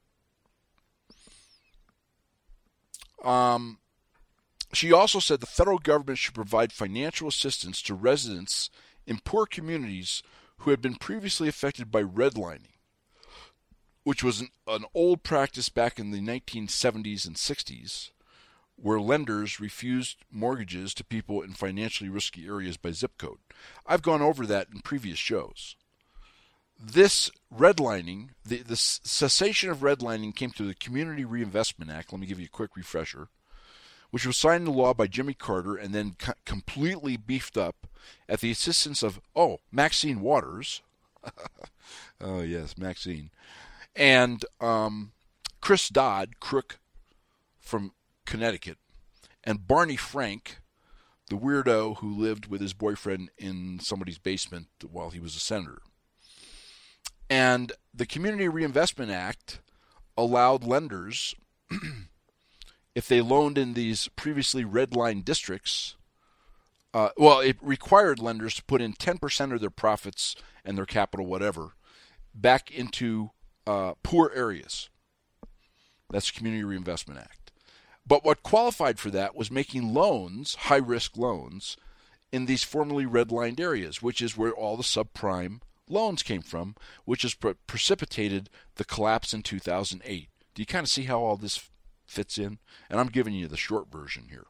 She also said the federal government should provide financial assistance to residents in poor communities who had been previously affected by redlining, which was an old practice back in the 1970s and 60s, where lenders refused mortgages to people in financially risky areas by zip code. I've gone over that in previous shows. This redlining, the cessation of redlining came through the Community Reinvestment Act. Let me give you a quick refresher, which was signed into law by Jimmy Carter and then completely beefed up at the assistance of, Maxine Waters. Oh, yes, Maxine. And Chris Dodd, crook from Connecticut, and Barney Frank, the weirdo who lived with his boyfriend in somebody's basement while he was a senator. And the Community Reinvestment Act allowed lenders, if they loaned in these previously red-line districts, it required lenders to put in 10% of their profits and their capital, whatever, back into poor areas. That's the Community Reinvestment Act. But what qualified for that was making loans, high-risk loans, in these formerly red-lined areas, which is where all the subprime loans came from, which has precipitated the collapse in 2008. Do you kind of see how all this fits in? And I'm giving you the short version here.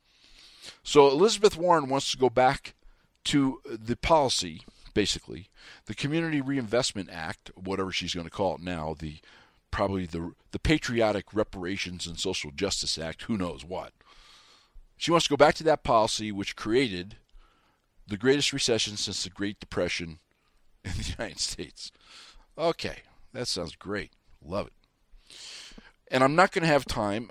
So Elizabeth Warren wants to go back to the policy, basically, the Community Reinvestment Act, whatever she's going to call it now, probably the Patriotic Reparations and Social Justice Act, who knows what. She wants to go back to that policy which created the greatest recession since the Great Depression in the United States. Okay, that sounds great. Love it. And I'm not going to have time,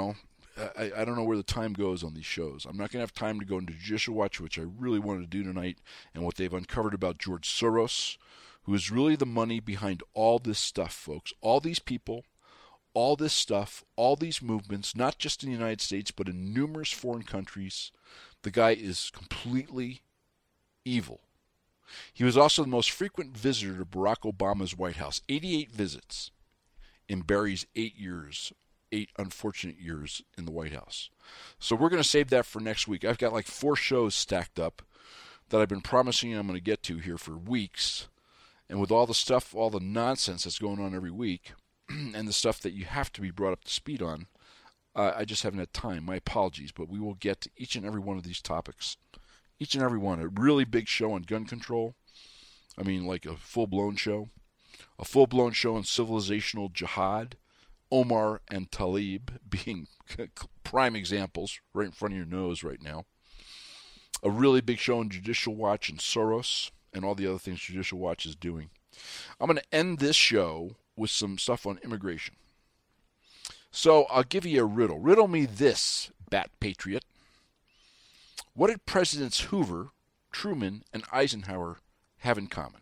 I don't know where the time goes on these shows. I'm not going to have time to go into Judicial Watch, which I really wanted to do tonight, and what they've uncovered about George Soros, who is really the money behind all this stuff, folks. All these people, all this stuff, all these movements, not just in the United States, but in numerous foreign countries. The guy is completely evil. He was also the most frequent visitor to Barack Obama's White House, 88 visits in Barry's 8 unfortunate years in the White House. So we're going to save that for next week. I've got like 4 shows stacked up that I've been promising I'm going to get to here for weeks. And with all the stuff, all the nonsense that's going on every week, and the stuff that you have to be brought up to speed on, I just haven't had time. My apologies, but we will get to each and every one of these topics. Each and every one. A really big show on gun control. I mean, like a full-blown show. A full-blown show on civilizational jihad. Omar and Tlaib being prime examples right in front of your nose right now. A really big show on Judicial Watch and Soros and all the other things Judicial Watch is doing. I'm going to end this show with some stuff on immigration. So I'll give you a riddle. Riddle me this, Bat Patriot. What did Presidents Hoover, Truman, and Eisenhower have in common?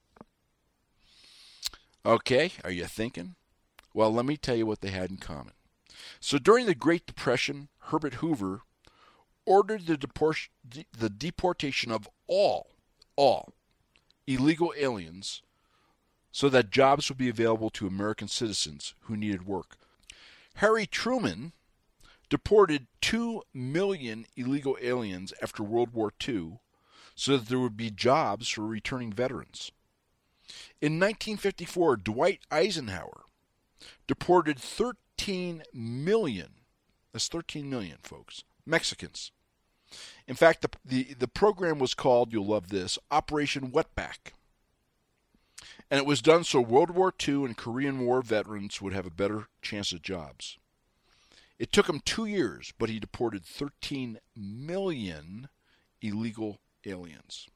Okay, are you thinking? Well, let me tell you what they had in common. So during the Great Depression, Herbert Hoover ordered the deportation of all illegal aliens so that jobs would be available to American citizens who needed work. Harry Truman deported 2 million illegal aliens after World War II so that there would be jobs for returning veterans. In 1954, Dwight Eisenhower deported 13 million, that's 13 million, folks, Mexicans. In fact, the program was called, you'll love this, Operation Wetback. And it was done so World War II and Korean War veterans would have a better chance at jobs. It took him 2 years, but he deported 13 million illegal aliens.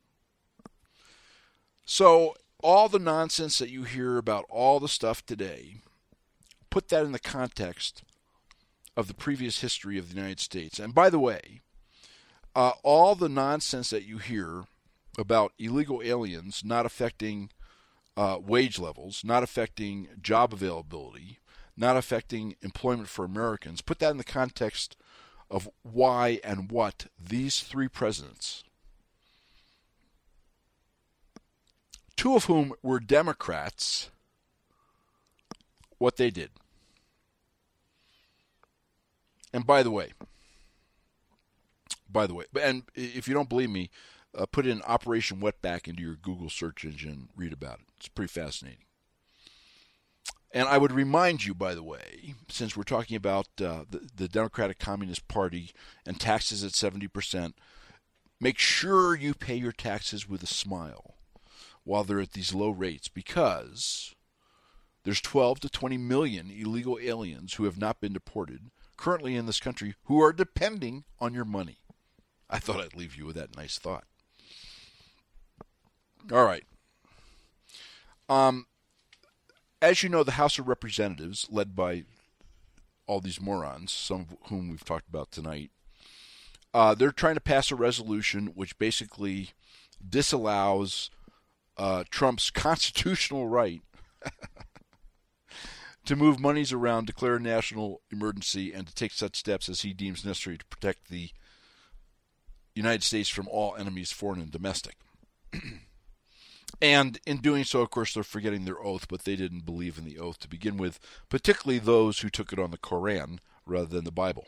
So all the nonsense that you hear about all the stuff today, put that in the context of the previous history of the United States. And by the way, all the nonsense that you hear about illegal aliens not affecting wage levels, not affecting job availability, not affecting employment for Americans, put that in the context of why and what these 3 presidents, 2 of whom were Democrats, what they did. And by the way, and if you don't believe me, put in Operation Wetback into your Google search engine and read about it. It's pretty fascinating. And I would remind you, by the way, since we're talking about the Democratic Communist Party and taxes at 70%, make sure you pay your taxes with a smile while they're at these low rates, because there's 12 to 20 million illegal aliens who have not been deported currently in this country who are depending on your money. I thought I'd leave you with that nice thought. All right. As you know, the House of Representatives, led by all these morons, some of whom we've talked about tonight, They're trying to pass a resolution which basically disallows Trump's constitutional right to move monies around, declare a national emergency, and to take such steps as he deems necessary to protect the United States from all enemies, foreign and domestic. And in doing so, of course, they're forgetting their oath, but they didn't believe in the oath to begin with, particularly those who took it on the Koran rather than the Bible.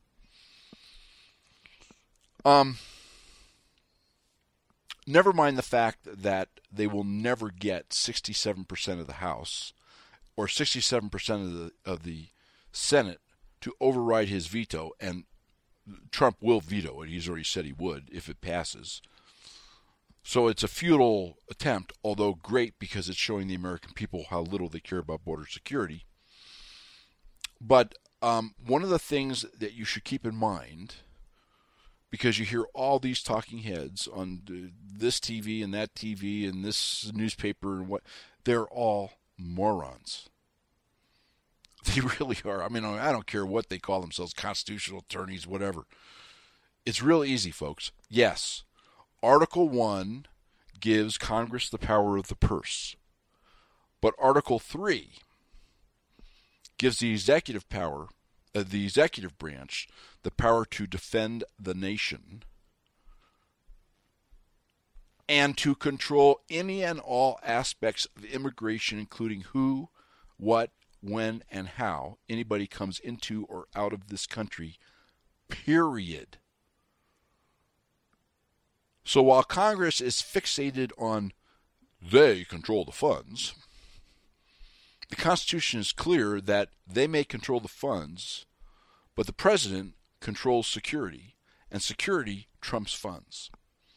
Never mind the fact that they will never get 67% of the House or 67% of the Senate to override his veto, and Trump will veto it. He's already said he would if it passes. So it's a futile attempt, although great because it's showing the American people how little they care about border security. But one of the things that you should keep in mind, because you hear all these talking heads on this TV and that TV and this newspaper and what, they're all morons. They really are. I mean, I don't care what they call themselves, constitutional attorneys, whatever. It's real easy, folks. Yes, Article 1 gives Congress the power of the purse. But Article 3 gives the executive power, the executive branch, the power to defend the nation and to control any and all aspects of immigration, including who, what, when, and how anybody comes into or out of this country, period. So while Congress is fixated on they control the funds, the Constitution is clear that they may control the funds, but the president controls security, and security trumps funds.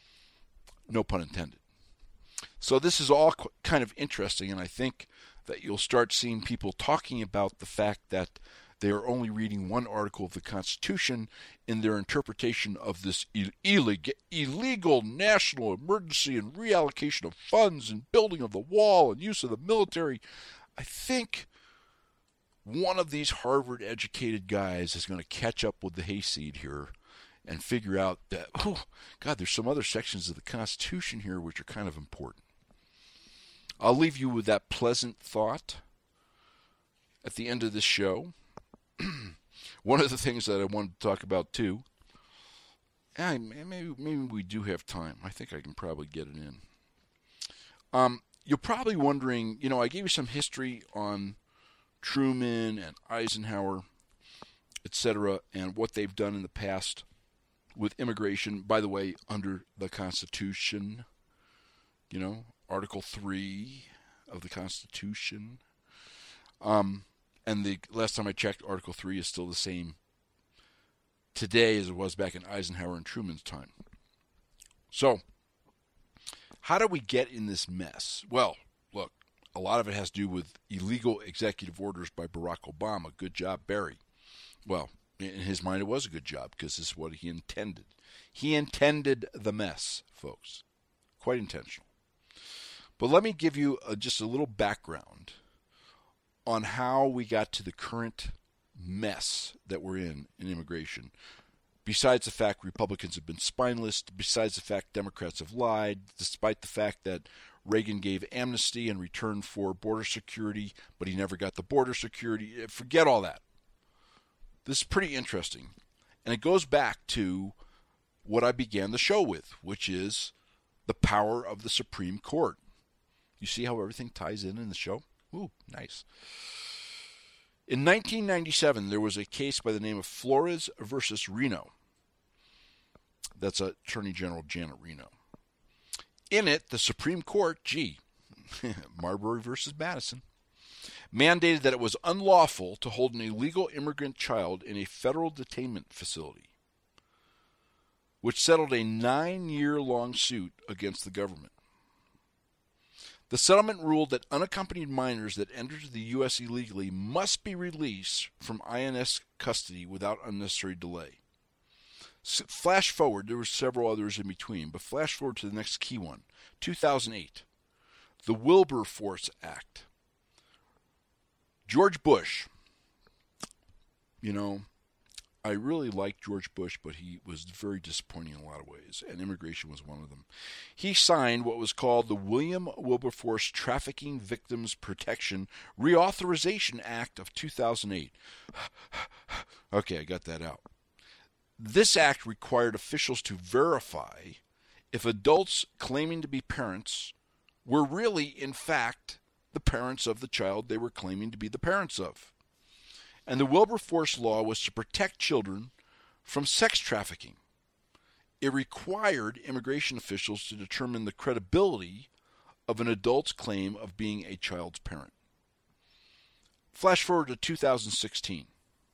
No pun intended. So this is all kind of interesting, and I think that you'll start seeing people talking about the fact that they are only reading one article of the Constitution in their interpretation of this illegal national emergency and reallocation of funds and building of the wall and use of the military. I think one of these Harvard-educated guys is going to catch up with the hayseed here and figure out that, oh, God, there's some other sections of the Constitution here which are kind of important. I'll leave you with that pleasant thought at the end of this show. One of the things that I wanted to talk about, too, maybe we do have time. I think I can probably get it in. You're probably wondering, I gave you some history on Truman and Eisenhower, etc., and what they've done in the past with immigration, by the way, under the Constitution, Article 3 of the Constitution. And the last time I checked, Article 3 is still the same today as it was back in Eisenhower and Truman's time. So, how do we get in this mess? Well, look, a lot of it has to do with illegal executive orders by Barack Obama. Good job, Barry. Well, in his mind, it was a good job because this is what he intended. He intended the mess, folks. Quite intentional. But let me give you just a little background on how we got to the current mess that we're in immigration. Besides the fact Republicans have been spineless, besides the fact Democrats have lied, despite the fact that Reagan gave amnesty in return for border security, but he never got the border security. Forget all that. This is pretty interesting. And it goes back to what I began the show with, which is the power of the Supreme Court. You see how everything ties in the show? Ooh, nice. In 1997, there was a case by the name of Flores versus Reno. That's Attorney General Janet Reno. In it, the Supreme Court, Marbury versus Madison, mandated that it was unlawful to hold an illegal immigrant child in a federal detainment facility, which settled a 9-year-long suit against the government. The settlement ruled that unaccompanied minors that entered the U.S. illegally must be released from INS custody without unnecessary delay. Flash forward, there were several others in between, but flash forward to the next key one, 2008, the Wilberforce Act. George Bush, I really liked George Bush, but he was very disappointing in a lot of ways, and immigration was one of them. He signed what was called the William Wilberforce Trafficking Victims Protection Reauthorization Act of 2008. Okay, I got that out. This act required officials to verify if adults claiming to be parents were really, in fact, the parents of the child they were claiming to be the parents of. And the Wilberforce law was to protect children from sex trafficking. It required immigration officials to determine the credibility of an adult's claim of being a child's parent. Flash forward to 2016.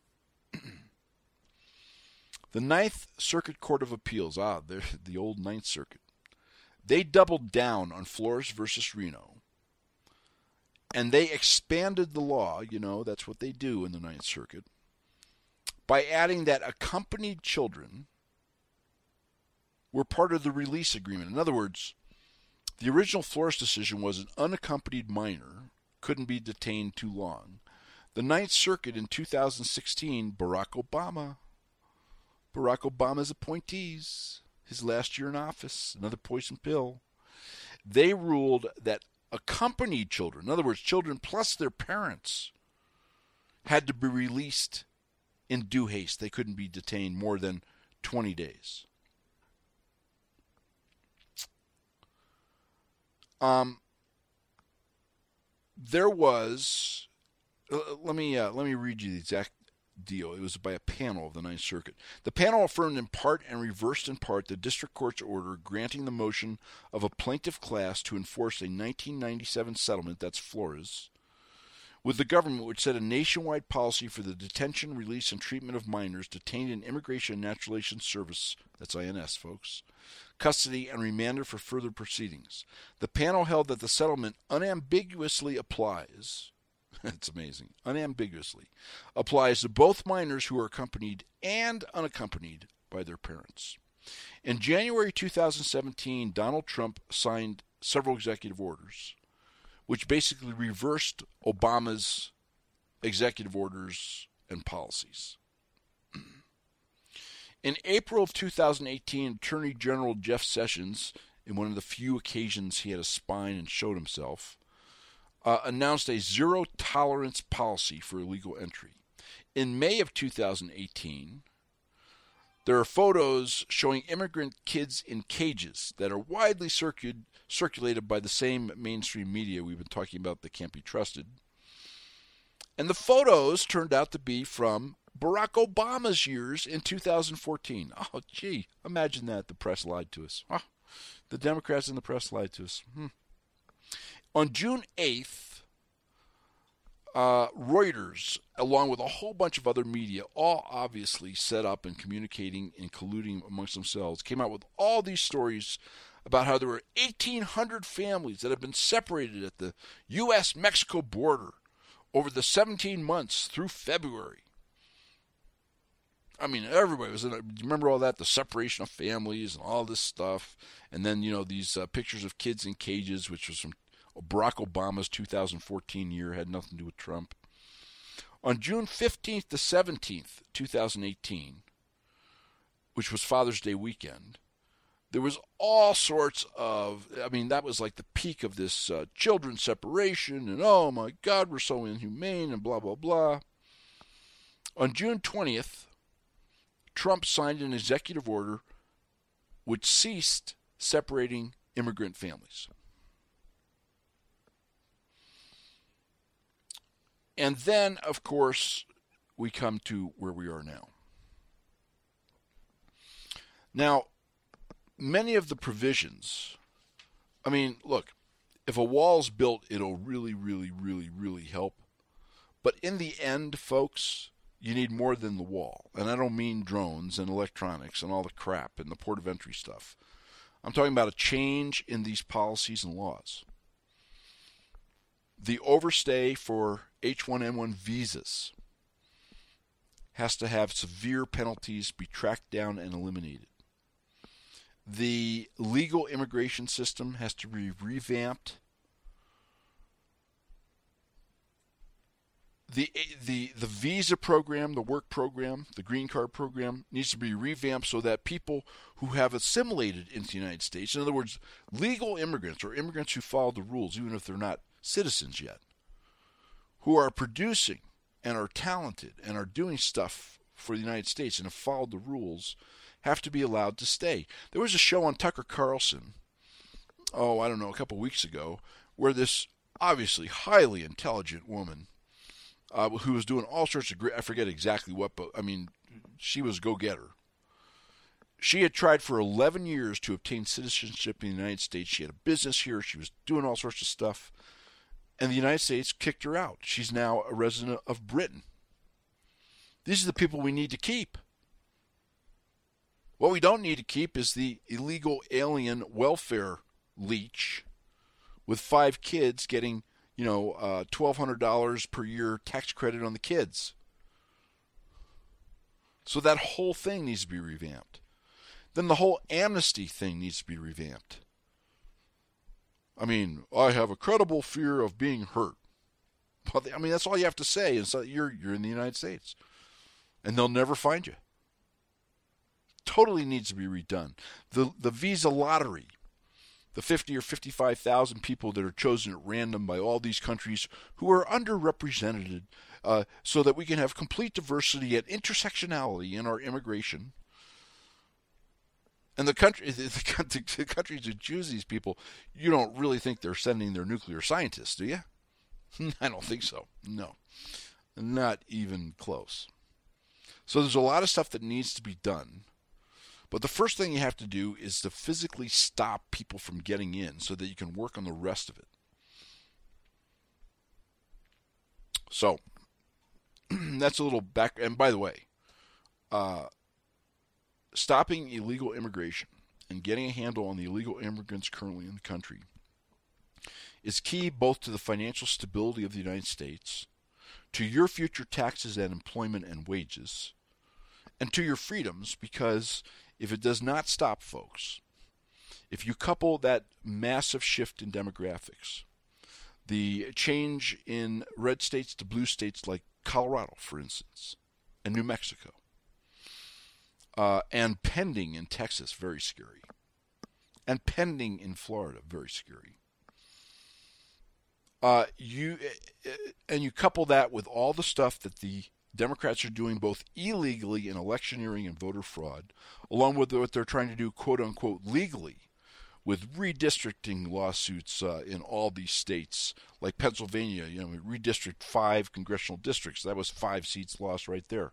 The Ninth Circuit Court of Appeals, the old Ninth Circuit, they doubled down on Flores versus Reno. And they expanded the law, that's what they do in the Ninth Circuit, by adding that accompanied children were part of the release agreement. In other words, the original Flores decision was an unaccompanied minor couldn't be detained too long. The Ninth Circuit in 2016, Barack Obama's appointees, his last year in office, another poison pill, they ruled that accompanied children, in other words, children plus their parents, had to be released in due haste. They couldn't be detained more than 20 days. There was, let me read you the exact deal. It was by a panel of the Ninth Circuit. The panel affirmed in part and reversed in part the district court's order granting the motion of a plaintiff class to enforce a 1997 settlement, that's Flores, with the government, which set a nationwide policy for the detention, release, and treatment of minors detained in Immigration and Naturalization Service, that's INS, folks, custody, and remanded for further proceedings. The panel held that the settlement unambiguously applies, it's amazing, unambiguously applies to both minors who are accompanied and unaccompanied by their parents. In January 2017, Donald Trump signed several executive orders, which basically reversed Obama's executive orders and policies. In April of 2018, Attorney General Jeff Sessions, in one of the few occasions he had a spine and showed himself, announced a zero-tolerance policy for illegal entry. In May of 2018, there are photos showing immigrant kids in cages that are widely circulated by the same mainstream media we've been talking about that can't be trusted. And the photos turned out to be from Barack Obama's years in 2014. Oh, gee, imagine that. The press lied to us. Oh, the Democrats and the press lied to us. On June 8th, Reuters, along with a whole bunch of other media, all obviously set up and communicating and colluding amongst themselves, came out with all these stories about how there were 1,800 families that have been separated at the U.S.-Mexico border over the 17 months through February. I mean, everybody was in it. Remember all that, the separation of families and all this stuff. And then, these pictures of kids in cages, which was from Barack Obama's 2014 year, had nothing to do with Trump. On June 15th to 17th, 2018, which was Father's Day weekend, there was all sorts of, that was like the peak of this children separation, and oh my God, we're so inhumane, and blah, blah, blah. On June 20th, Trump signed an executive order which ceased separating immigrant families. And then, of course, we come to where we are now. Now, many of the provisions, look, if a wall's built, it'll really, really, really, really help. But in the end, folks, you need more than the wall. And I don't mean drones and electronics and all the crap and the port of entry stuff. I'm talking about a change in these policies and laws. The overstay for H-1N1 visas has to have severe penalties, be tracked down and eliminated. The legal immigration system has to be revamped. The visa program, the work program, the green card program needs to be revamped so that people who have assimilated into the United States, in other words, legal immigrants or immigrants who follow the rules, even if they're not citizens yet, who are producing and are talented and are doing stuff for the United States and have followed the rules, have to be allowed to stay. There was a show on Tucker Carlson, a couple of weeks ago, where this obviously highly intelligent woman who was doing all sorts of great, I forget exactly what, but I mean, she was a go-getter. She had tried for 11 years to obtain citizenship in the United States. She had a business here. She was doing all sorts of stuff. And the United States kicked her out. She's now a resident of Britain. These are the people we need to keep. What we don't need to keep is the illegal alien welfare leech with 5 kids getting $1,200 per year tax credit on the kids. So that whole thing needs to be revamped. Then the whole amnesty thing needs to be revamped. I mean, I have a credible fear of being hurt. Well, I mean, that's all you have to say is that you're in the United States. And they'll never find you. Totally needs to be redone. The visa lottery. The 50 or 55,000 people that are chosen at random by all these countries who are underrepresented so that we can have complete diversity and intersectionality in our immigration. And the countries that choose these people, you don't really think they're sending their nuclear scientists, do you? I don't think so. No. Not even close. So there's a lot of stuff that needs to be done. But the first thing you have to do is to physically stop people from getting in so that you can work on the rest of it. So, that's a little back. And by the way, stopping illegal immigration and getting a handle on the illegal immigrants currently in the country is key both to the financial stability of the United States, to your future taxes and employment and wages, and to your freedoms, because if it does not stop folks, if you couple that massive shift in demographics, the change in red states to blue states like Colorado, for instance, and New Mexico, and pending in Texas, very scary, and pending in Florida, very scary. You couple that with all the stuff that the Democrats are doing both illegally in electioneering and voter fraud, along with what they're trying to do, quote-unquote, legally, with redistricting lawsuits in all these states, like Pennsylvania, redistrict 5 congressional districts. That was 5 seats lost right there.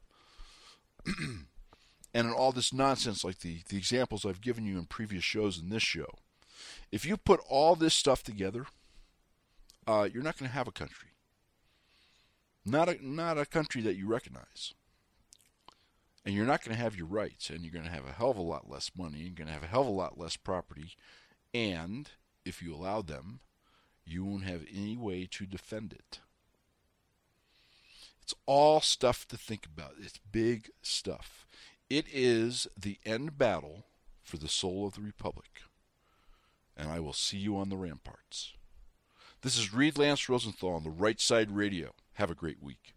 And in all this nonsense, like the examples I've given you in previous shows and this show, if you put all this stuff together, you're not going to have a country. Not a country that you recognize. And you're not going to have your rights, and you're going to have a hell of a lot less money, you're going to have a hell of a lot less property, and if you allow them, you won't have any way to defend it. It's all stuff to think about. It's big stuff. It is the end battle for the soul of the Republic. And I will see you on the ramparts. This is Reed Lance Rosenthal on the Right Side Radio. Have a great week.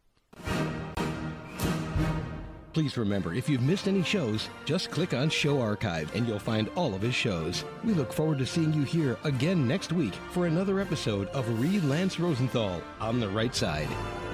Please remember, if you've missed any shows, just click on Show Archive and you'll find all of his shows. We look forward to seeing you here again next week for another episode of Reed Lance Rosenthal on the Right Side.